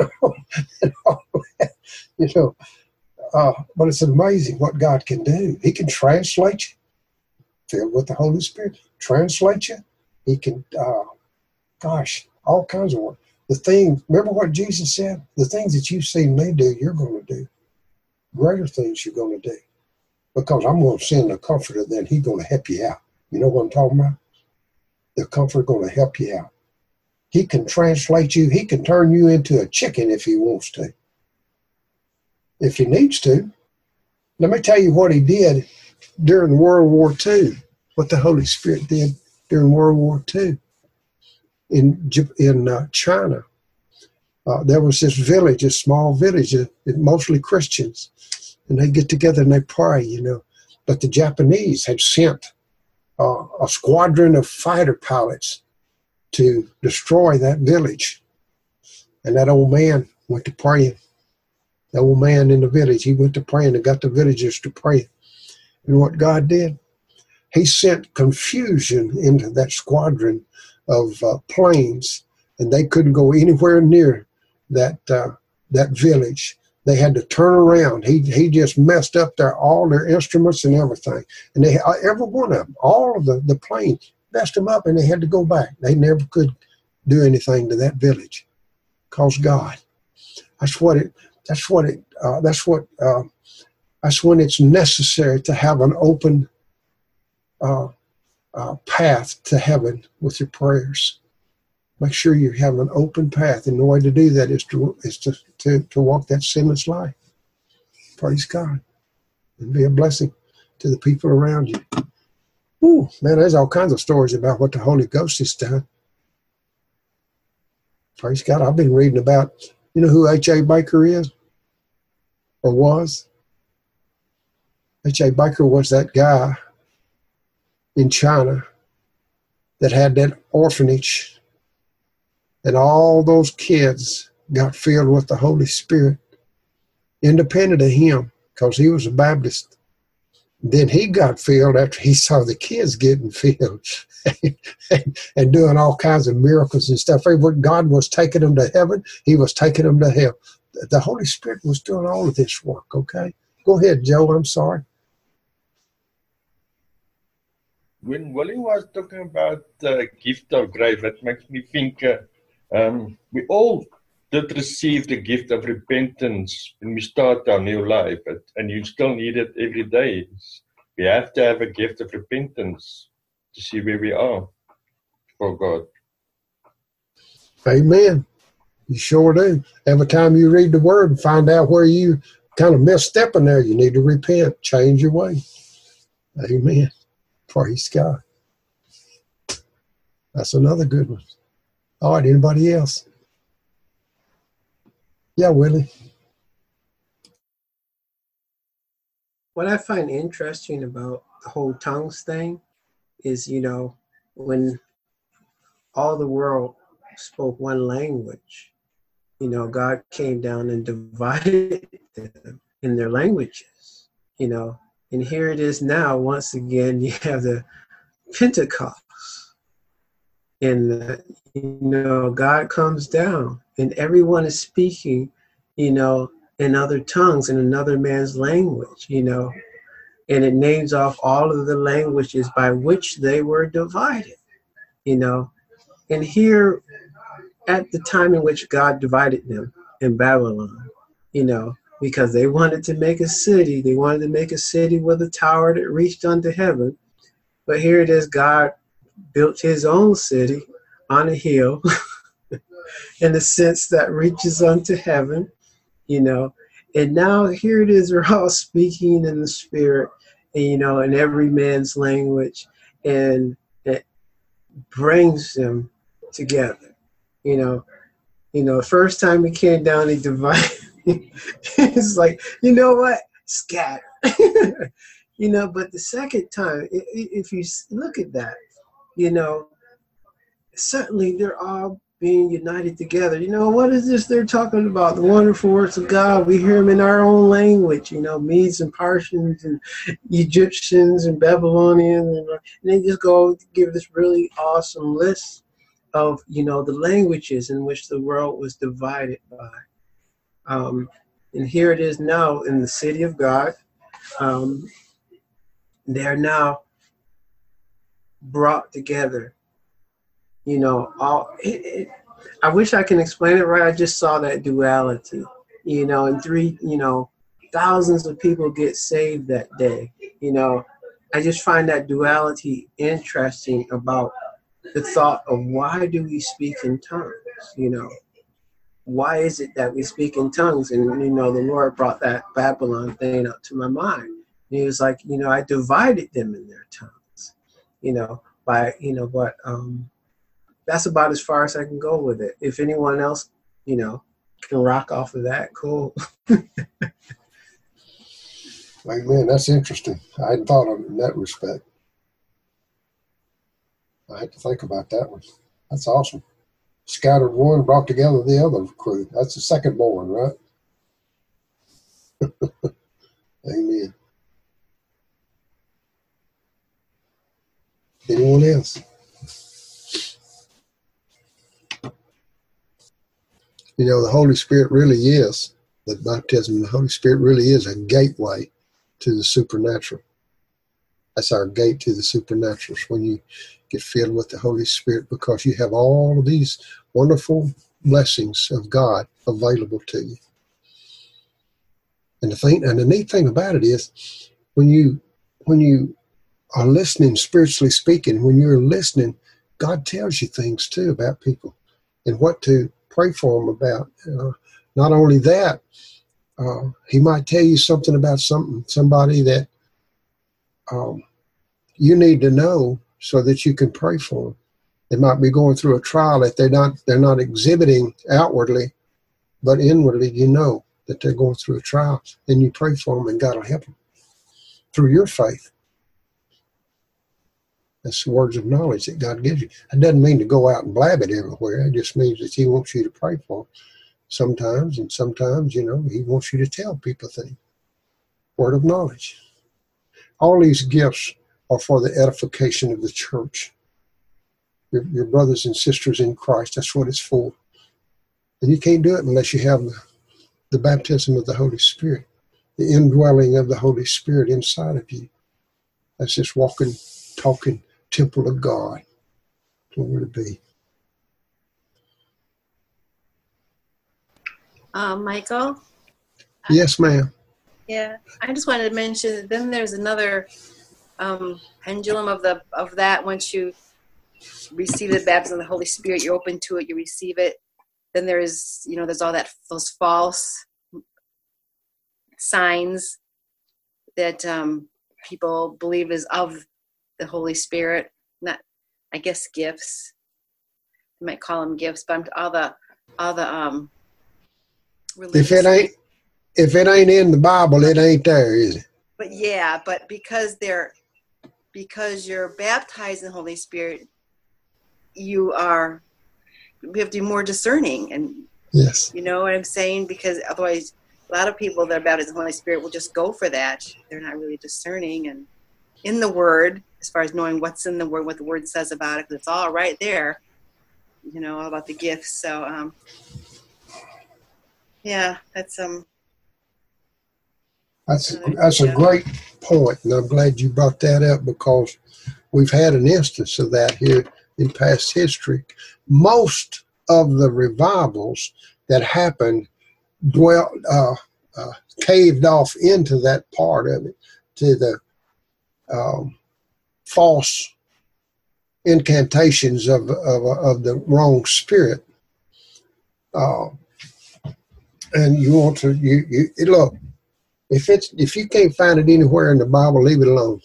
But it's amazing what God can do. He can translate you, filled with the Holy Spirit, translate you. He can, all kinds of work. Remember what Jesus said? The things that you've seen me do, you're going to do. Greater things you're going to do. Because I'm going to send the Comforter, then he's going to help you out. You know what I'm talking about? The Comforter going to help you out. He can translate you. He can turn you into a chicken if he wants to. If he needs to. Let me tell you what he did during World War II, what the Holy Spirit did during World War II in China. There was this village, a small village, mostly Christians, and they get together and they pray, But the Japanese had sent a squadron of fighter pilots to destroy that village. And that old man went to praying. The old man in the village, he went to praying and got the villagers to pray. And what God did, he sent confusion into that squadron of planes, and they couldn't go anywhere near that village. They had to turn around. He just messed up all their instruments and everything. And every one of them, all of the planes, messed them up, and they had to go back. They never could do anything to that village. Cause God. That's when it's necessary to have an open path to heaven with your prayers. Make sure you have an open path, and the way to do that is to walk that sinless life. Praise God, and be a blessing to the people around you. Ooh, man, there's all kinds of stories about what the Holy Ghost has done. Praise God. I've been reading about, you know who H.A. Baker is? Or was? H.A. Baker was that guy in China that had that orphanage, and all those kids got filled with the Holy Spirit, independent of him, because he was a Baptist. Then he got filled after he saw the kids getting filled and doing all kinds of miracles and stuff. God was taking them to heaven. He was taking them to hell. The Holy Spirit was doing all of this work, okay? Go ahead, Joe. I'm sorry. When Willie was talking about the gift of grace, that makes me think we all did receive the gift of repentance when we start our new life, and you still need it every day. We have to have a gift of repentance to see where we are for God. Amen. You sure do. Every time you read the Word and find out where you kind of misstep in there, you need to repent, change your way. Amen. Praise God. That's another good one. All right, anybody else? Yeah, Willie. What I find interesting about the whole tongues thing is, when all the world spoke one language, God came down and divided them in their languages, and here it is now, once again, you have the Pentecost, and, God comes down and everyone is speaking, in other tongues, in another man's language, and it names off all of the languages by which they were divided, and here at the time in which God divided them in Babylon, because they wanted to make a city. They wanted to make a city with a tower that reached unto heaven. But here it is, God built his own city on a hill in a sense that reaches unto heaven, and now here it is, we're all speaking in the Spirit, you know, in every man's language, and it brings them together. You know, the first time he came down, he divided. It's like, you know what? Scatter. You know, but the second time, if you look at that, you know, certainly they're all being united together. You know, what is this they're talking about? The wonderful works of God. We hear them in our own language, you know, Medes and Persians and Egyptians and Babylonians. And they just go give this really awesome list of, you know, the languages in which the world was divided by. And here it is now in the city of God. They're now brought together. You know, I wish I can explain it right. I just saw that duality, you know, and thousands of people get saved that day. You know, I just find that duality interesting about the thought of why do we speak in tongues? You know, why is it that we speak in tongues? And, you know, the Lord brought that Babylon thing up to my mind. And he was like, you know, I divided them in their tongues, you know, by, you know, but that's about as far as I can go with it. If anyone else, you know, can rock off of that, cool. Amen. That's interesting. I hadn't thought of it in that respect. I had to think about that one. That's awesome. Scattered one, brought together the other crew. That's the second born, right? Amen. Anyone else? You know, the Holy Spirit really is, the baptism of the Holy Spirit really is a gateway to the supernatural. That's our gate to the supernatural, when you get filled with the Holy Spirit, because you have all of these wonderful blessings of God available to you. And the neat thing about it is, when you are listening, spiritually speaking, when you're listening, God tells you things too about people and what to pray for them about. Not only that, he might tell you something about somebody that you need to know so that you can pray for them. They might be going through a trial that they're not exhibiting outwardly, but inwardly you know that they're going through a trial, and you pray for them, and God will help them through your faith. That's the words of knowledge that God gives you. It doesn't mean to go out and blab it everywhere. It just means that he wants you to pray for them sometimes, and sometimes, you know, he wants you to tell people things. Word of knowledge. All these gifts are for the edification of the church. Your brothers and sisters in Christ, that's what it's for. And you can't do it unless you have the baptism of the Holy Spirit, the indwelling of the Holy Spirit inside of you. That's this walking, talking temple of God. Glory to be. Michael? Yes, ma'am. Yeah, I just wanted to mention, then there's another pendulum of that. Once you receive the baptism of the Holy Spirit, you're open to it, you receive it. Then there's, you know, there's all those false signs that people believe is of the Holy Spirit. Not, I guess, gifts. You might call them gifts, but all the religious. If it ain't in the Bible, it ain't there, is it? But yeah, but because you're baptized in the Holy Spirit, we have to be more discerning, and yes, you know what I'm saying? Because otherwise, a lot of people that are baptized in the Holy Spirit will just go for that. They're not really discerning and in the Word, as far as knowing what's in the Word, what the Word says about it, because it's all right there. You know, all about the gifts. So, yeah, that's That's a great point, and I'm glad you brought that up, because we've had an instance of that here in past history. Most of the revivals that happened caved off into that part of it, to the false incantations of the wrong spirit. And you want to look. If you can't find it anywhere in the Bible, leave it alone.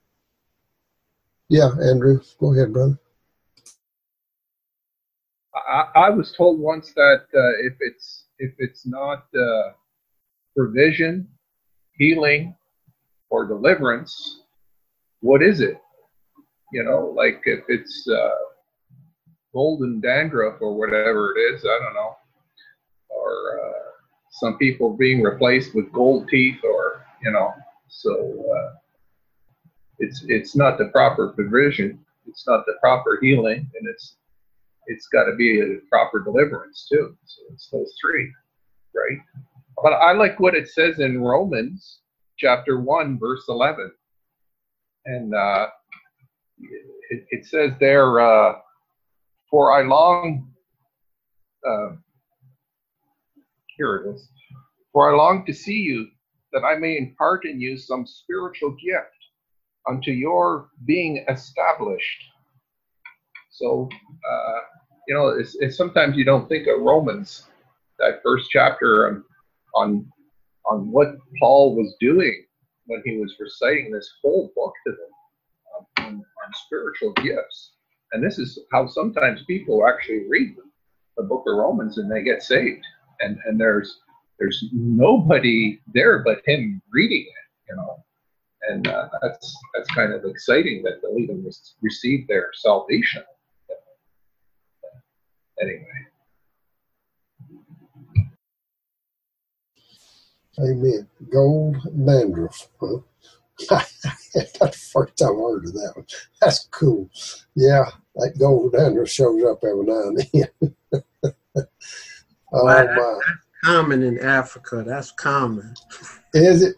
Yeah, Andrew, go ahead, brother. I was told once that if it's not provision, healing, or deliverance, what is it? Like if it's golden dandruff or whatever it is, I don't know, or some people being replaced with gold teeth, or so it's not the proper provision, it's not the proper healing, and it's got to be a proper deliverance too. So it's those three, right? But I like what it says in Romans chapter 1, verse 11. And it says there, for I long, here it is, for I long to see you, that I may impart in you some spiritual gift unto your being established. So, it's sometimes you don't think of Romans, that first chapter, on what Paul was doing when he was reciting this whole book to them on spiritual gifts. And this is how sometimes people actually read the book of Romans and they get saved. And there's nobody there but him reading it, And that's kind of exciting that they'll even receive their salvation. Anyway. Amen. Gold dandruff. Huh? That's the first time I heard of that one. That's cool. Yeah, that gold dandruff shows up every now and then. Oh, Wow, my. that's common in Africa. That's common. Is it?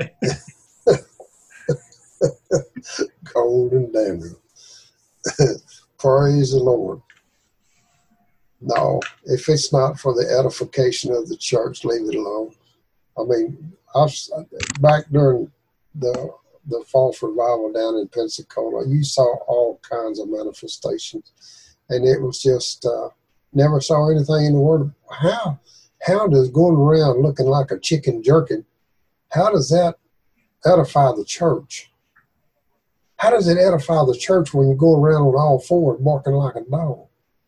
Golden dandruff. Praise the Lord. No, if it's not for the edification of the church, leave it alone. I mean, back during the false revival down in Pensacola, you saw all kinds of manifestations, and it was just never saw anything in the Word. How does going around looking like a chicken jerkin, how does that edify the church? How does it edify the church when you go around on all fours barking like a dog?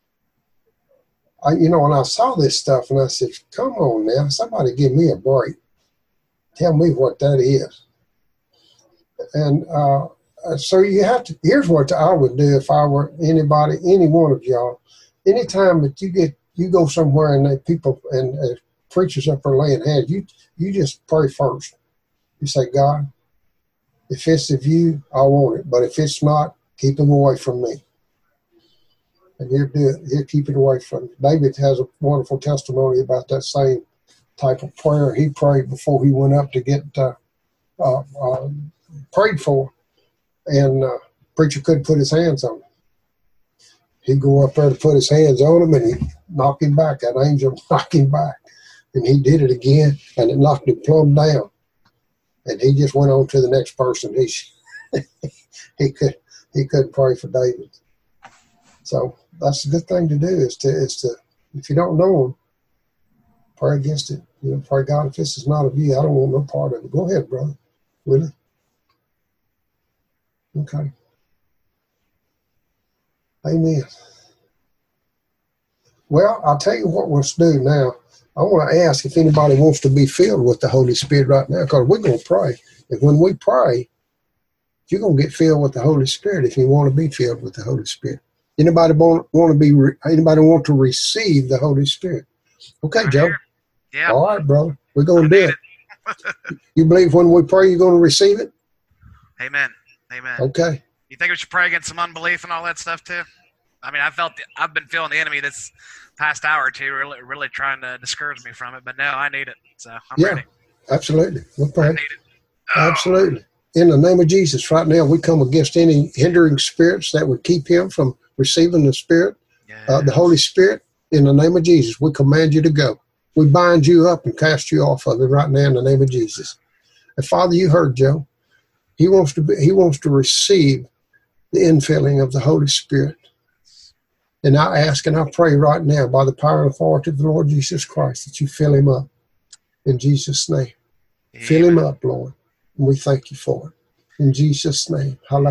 And I saw this stuff and I said, come on now, somebody give me a break. Tell me what that is. And so you have to, here's what I would do if I were anybody, any one of y'all. Anytime that you go somewhere and people and preachers up there laying hands, you just pray first. You say, God, if it's of you, I want it. But if it's not, keep them away from me. And he'll do it. He'll keep it away from you. David has a wonderful testimony about that same type of prayer he prayed before he went up to get prayed for. And preacher couldn't put his hands on him. He'd go up there to put his hands on him and he'd knock him back. That angel knocked him back. And he did it again and it knocked him plumb down. And he just went on to the next person. He couldn't pray for David. So that's a good thing to do is to if you don't know him, pray against it. Pray, God, if this is not of you, I don't want no part of it. Go ahead, brother. Will you? Okay. Amen. Well, I'll tell you what let's do now. I want to ask if anybody wants to be filled with the Holy Spirit right now, because we're going to pray. And when we pray, you're going to get filled with the Holy Spirit if you want to be filled with the Holy Spirit. Anybody want to receive the Holy Spirit? Okay, Joe. Yeah. All right, brother. We're going to do it. You believe when we pray, you're going to receive it? Amen. Amen. Okay. You think we should pray against some unbelief and all that stuff too? I mean, I've been feeling the enemy this past hour or two, really trying to discourage me from it. But no, I need it. So I'm ready. Absolutely. We'll pray. I need it. Absolutely. In the name of Jesus, right now, we come against any hindering spirits that would keep him from receiving the Spirit, the Holy Spirit. In the name of Jesus, we command you to go. We bind you up and cast you off of it right now in the name of Jesus. And Father, you heard Joe. He wants to receive the infilling of the Holy Spirit. And I ask and I pray right now by the power and authority of the Lord Jesus Christ that you fill him up in Jesus' name. Fill him up, Lord. And we thank you for it. In Jesus' name. Now,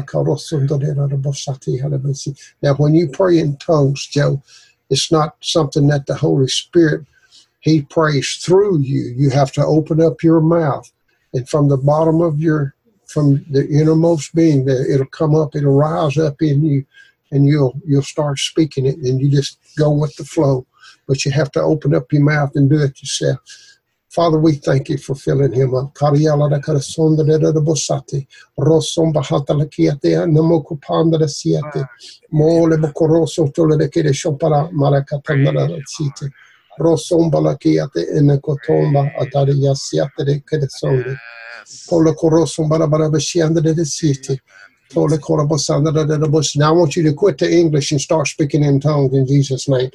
when you pray in tongues, Joe, it's not something that the Holy Spirit, he prays through you. You have to open up your mouth. And from the bottom of from the innermost being there, it'll come up, it'll rise up in you, and you'll start speaking it, and you just go with the flow. But you have to open up your mouth and do it yourself. Father, we thank you for filling him up. Now I want you to quit the English and start speaking in tongues in Jesus' name.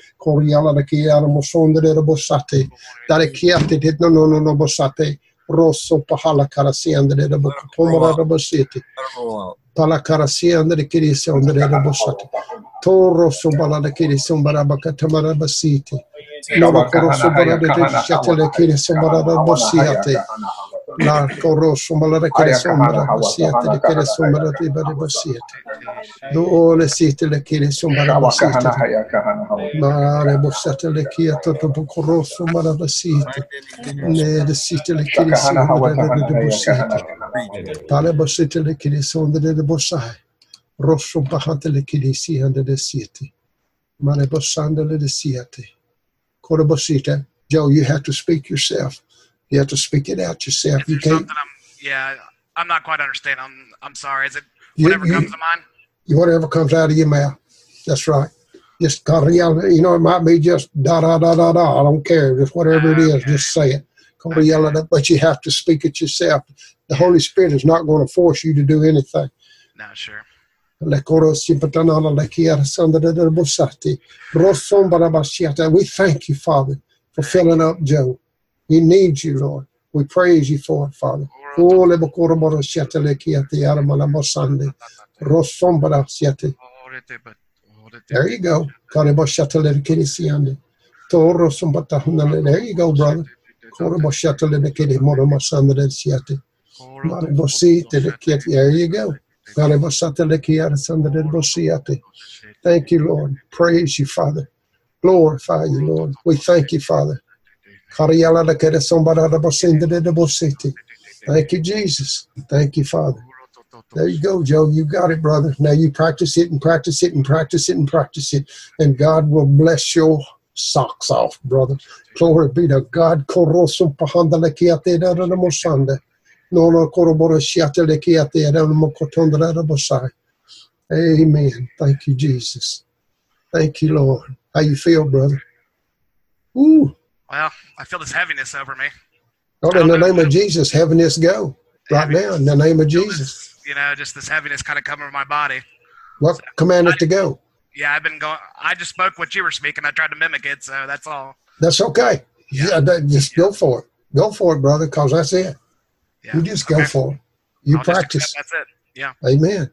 La corosso malare che sombra basiate di che sombra di basiate do le siete le che sombra basiate mare basiate le che tutto corosso malare basiate ne le siete le che sombra di basiate tale basiate le che sombra di basiate rosso bahate le che si ande de siete mare basande le siete coro basiate. Joe, you have to speak yourself. You have to speak it out yourself. You can't. I'm not quite understanding. I'm sorry. Is it whatever comes to mind? Whatever comes out of your mouth. That's right. Just gotta yell. You know, it might be just da da da da da. I don't care. Just whatever it is, just say it. Gotta yell it up, but you have to speak it yourself. The Holy Spirit is not going to force you to do anything. No, sure. We thank you, Father, for filling up Joe. He needs you, Lord. We praise you for it, Father. There you go. There you go, brother. There you go. Thank you, Lord. Praise you, Father. Glorify you, Lord. We thank you, Father. Thank you, Jesus. Thank you, Father. There you go, Joe. You got it, brother. Now you practice it and practice it and practice it and practice it. And God will bless your socks off, brother. Glory be to God. Amen. Thank you, Jesus. Thank you, Lord. How you feel, brother? Ooh. Well, I feel this heaviness over me. Oh, in the name of Jesus, heaviness go. Right now, in the name of Jesus. You know, just this heaviness kind of coming over my body. What command it to go? Yeah, I've been going. I just spoke what you were speaking. I tried to mimic it, so that's all. That's okay. Just go for it. Go for it, brother, because that's it. Yeah. You just go for it. You practice. That's it. Yeah. Amen.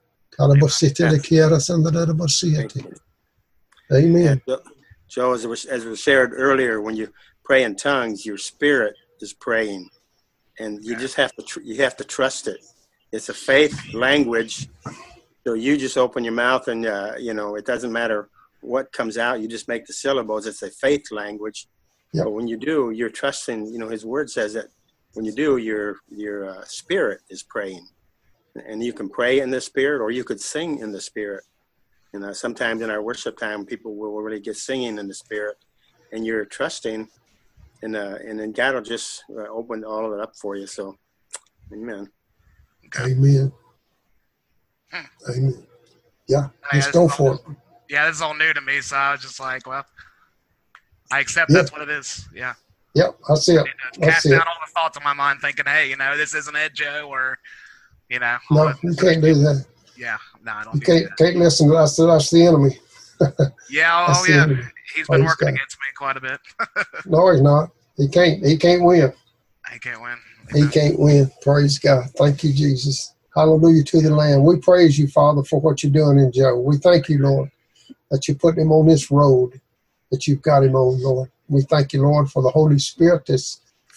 Amen. Joe, as it was shared earlier, when you pray in tongues, your spirit is praying, and you just have to trust it. It's a faith language, so you just open your mouth, and it doesn't matter what comes out. You just make the syllables. It's a faith language. Yep. But when you do, you're trusting. His word says that when you do, your spirit is praying, and you can pray in the spirit, or you could sing in the spirit. Sometimes in our worship time, people will really get singing in the spirit, and you're trusting, and then God will just open all of it up for you. So, amen. Amen. Amen. Yeah, just go for it. Yeah, this is all new to me, so I was just like, well, I accept that's what it is. Yeah. Yep, I see it. Cast down all the thoughts in my mind, thinking, hey, this isn't it, Joe, or, No, you can't do that. Yeah, no, I don't. You can't listen to us. That's the enemy. Yeah, yeah. He's been working against me quite a bit. No, he's not. He can't win. He can't win. He can't win. Praise God. Thank you, Jesus. Hallelujah to the Lamb. We praise you, Father, for what you're doing in Joe. We thank you, Lord, that you're putting him on this road that you've got him on, Lord. We thank you, Lord, for the Holy Spirit that's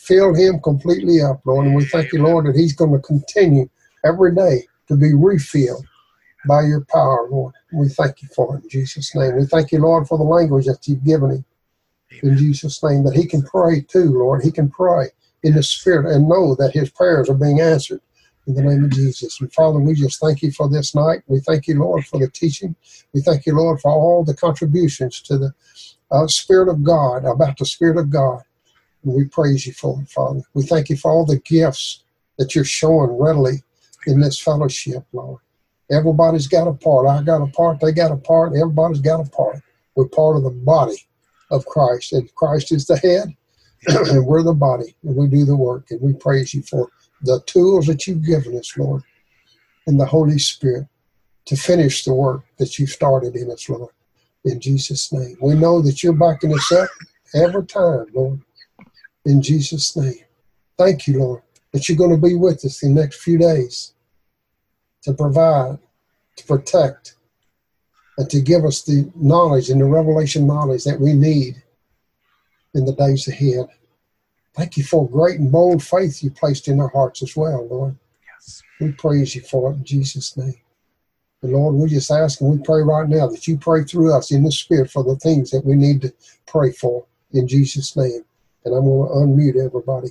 fill him completely up, Lord. And we thank you, Lord, that he's going to continue every day to be refilled by your power, Lord. We thank you for it in Jesus' name. We thank you, Lord, for the language that you've given him in Jesus' name, that he can pray too, Lord. He can pray in the Spirit and know that his prayers are being answered in the name of Jesus. And Father, we just thank you for this night. We thank you, Lord, for the teaching. We thank you, Lord, for all the contributions to the Spirit of God, about the Spirit of God. And we praise you for it, Father. We thank you for all the gifts that you're showing readily in this fellowship, Lord. Everybody's got a part. I got a part. They got a part. Everybody's got a part. We're part of the body of Christ, and Christ is the head, and we're the body, and we do the work. And we praise you for the tools that you've given us, Lord, and the Holy Spirit to finish the work that you started in us, Lord. In Jesus' name. We know that you're backing us up every time, Lord. In Jesus' name. Thank you, Lord, that you're going to be with us the next few days to provide, to protect, and to give us the knowledge and the revelation knowledge that we need in the days ahead. Thank you for great and bold faith you placed in our hearts as well, Lord. Yes. We praise you for it in Jesus' name. And Lord, we just ask and we pray right now that you pray through us in the Spirit for the things that we need to pray for in Jesus' name. And I'm going to unmute everybody.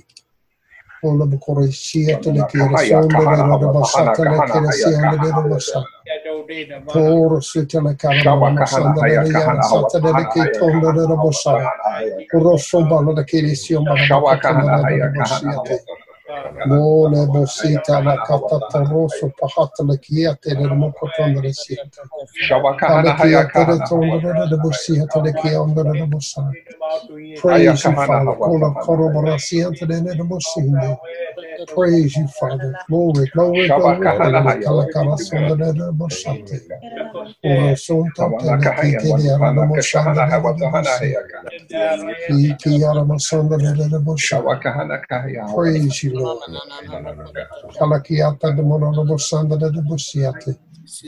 Mole bosita la catata rosso pahata la chiate del mocotonda le siete. Alla chiate le tonda de bosiata le chianda de bossa. Praise you, Father. Cola corroboraciente de bosinde. Praise you, Father. Glory, glory, glory. Cala cara sonda de bossate. Ora sonta tele kite de arana mosanda de bossi. Ki arama sonda de bossa. Praise you, Lord. Palakiata de monobo de busiate.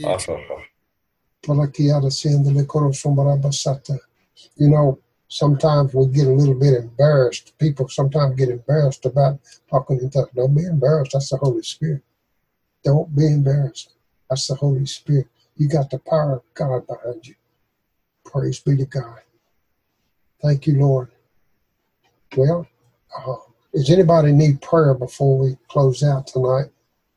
Palakiata senda le corosombara basata. You know, sometimes we get a little bit embarrassed. People sometimes get embarrassed about talking in tongues. Don't be embarrassed. That's the Holy Spirit. Don't be embarrassed. That's the Holy Spirit. You got the power of God behind you. Praise be to God. Thank you, Lord. Well, does anybody need prayer before we close out tonight?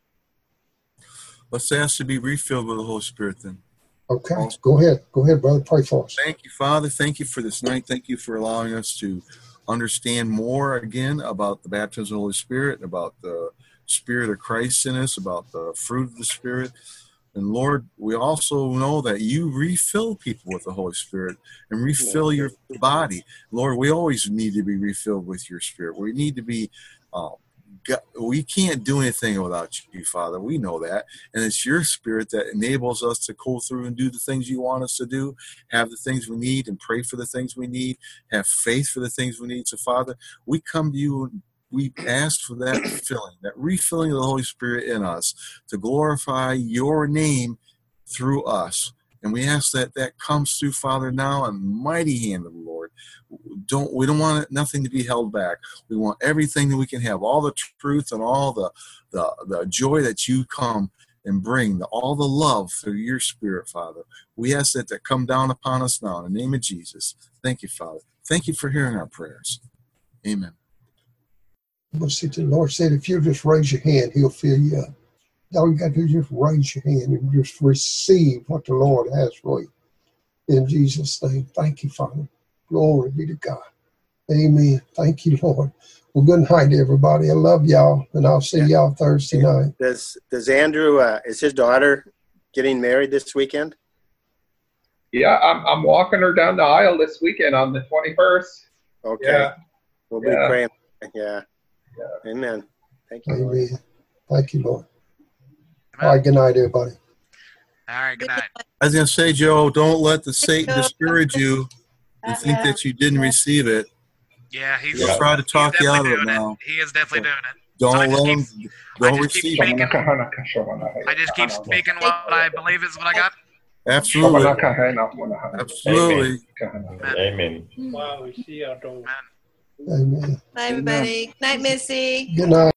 Let's ask to be refilled with the Holy Spirit then. Okay, go ahead. Go ahead, brother. Pray for us. Thank you, Father. Thank you for this night. Thank you for allowing us to understand more again about the baptism of the Holy Spirit, about the Spirit of Christ in us, about the fruit of the Spirit. And Lord, we also know that you refill people with the Holy Spirit and refill your body. Lord, we always need to be refilled with your Spirit. We need to be, we can't do anything without you, Father. We know that. And it's your Spirit that enables us to go through and do the things you want us to do, have the things we need and pray for the things we need, have faith for the things we need. So, Father, we come to you and we ask for that filling, that refilling of the Holy Spirit in us to glorify your name through us. And we ask that that comes through, Father, now in the mighty hand of the Lord. We don't want nothing to be held back. We want everything that we can have, all the truth and all the joy that you come and bring, all the love through your Spirit, Father. We ask that come down upon us now in the name of Jesus. Thank you, Father. Thank you for hearing our prayers. Amen. The Lord said, if you just raise your hand, he'll fill you up. All you got to do is just raise your hand and just receive what the Lord has for you. In Jesus' name, thank you, Father. Glory be to God. Amen. Thank you, Lord. Well, good night, everybody. I love y'all, and I'll see y'all Thursday night. Does Andrew, is his daughter getting married this weekend? Yeah, I'm walking her down the aisle this weekend on the 21st. Okay. Yeah. We'll be praying. Yeah. Amen. Thank you, Lord. Amen. Thank you, Lord. All right, good night, everybody. All right, good night. I was going to say, Joe, don't let the Satan discourage you and think that you didn't receive it. Yeah, he's He'll try to talk you out of it now. He is definitely doing it. Don't let him. Don't receive it. I just keep speaking what I believe is what I got. Absolutely. Absolutely. Amen. Amen. Amen. Bye, everybody. Good night, Missy. Good night.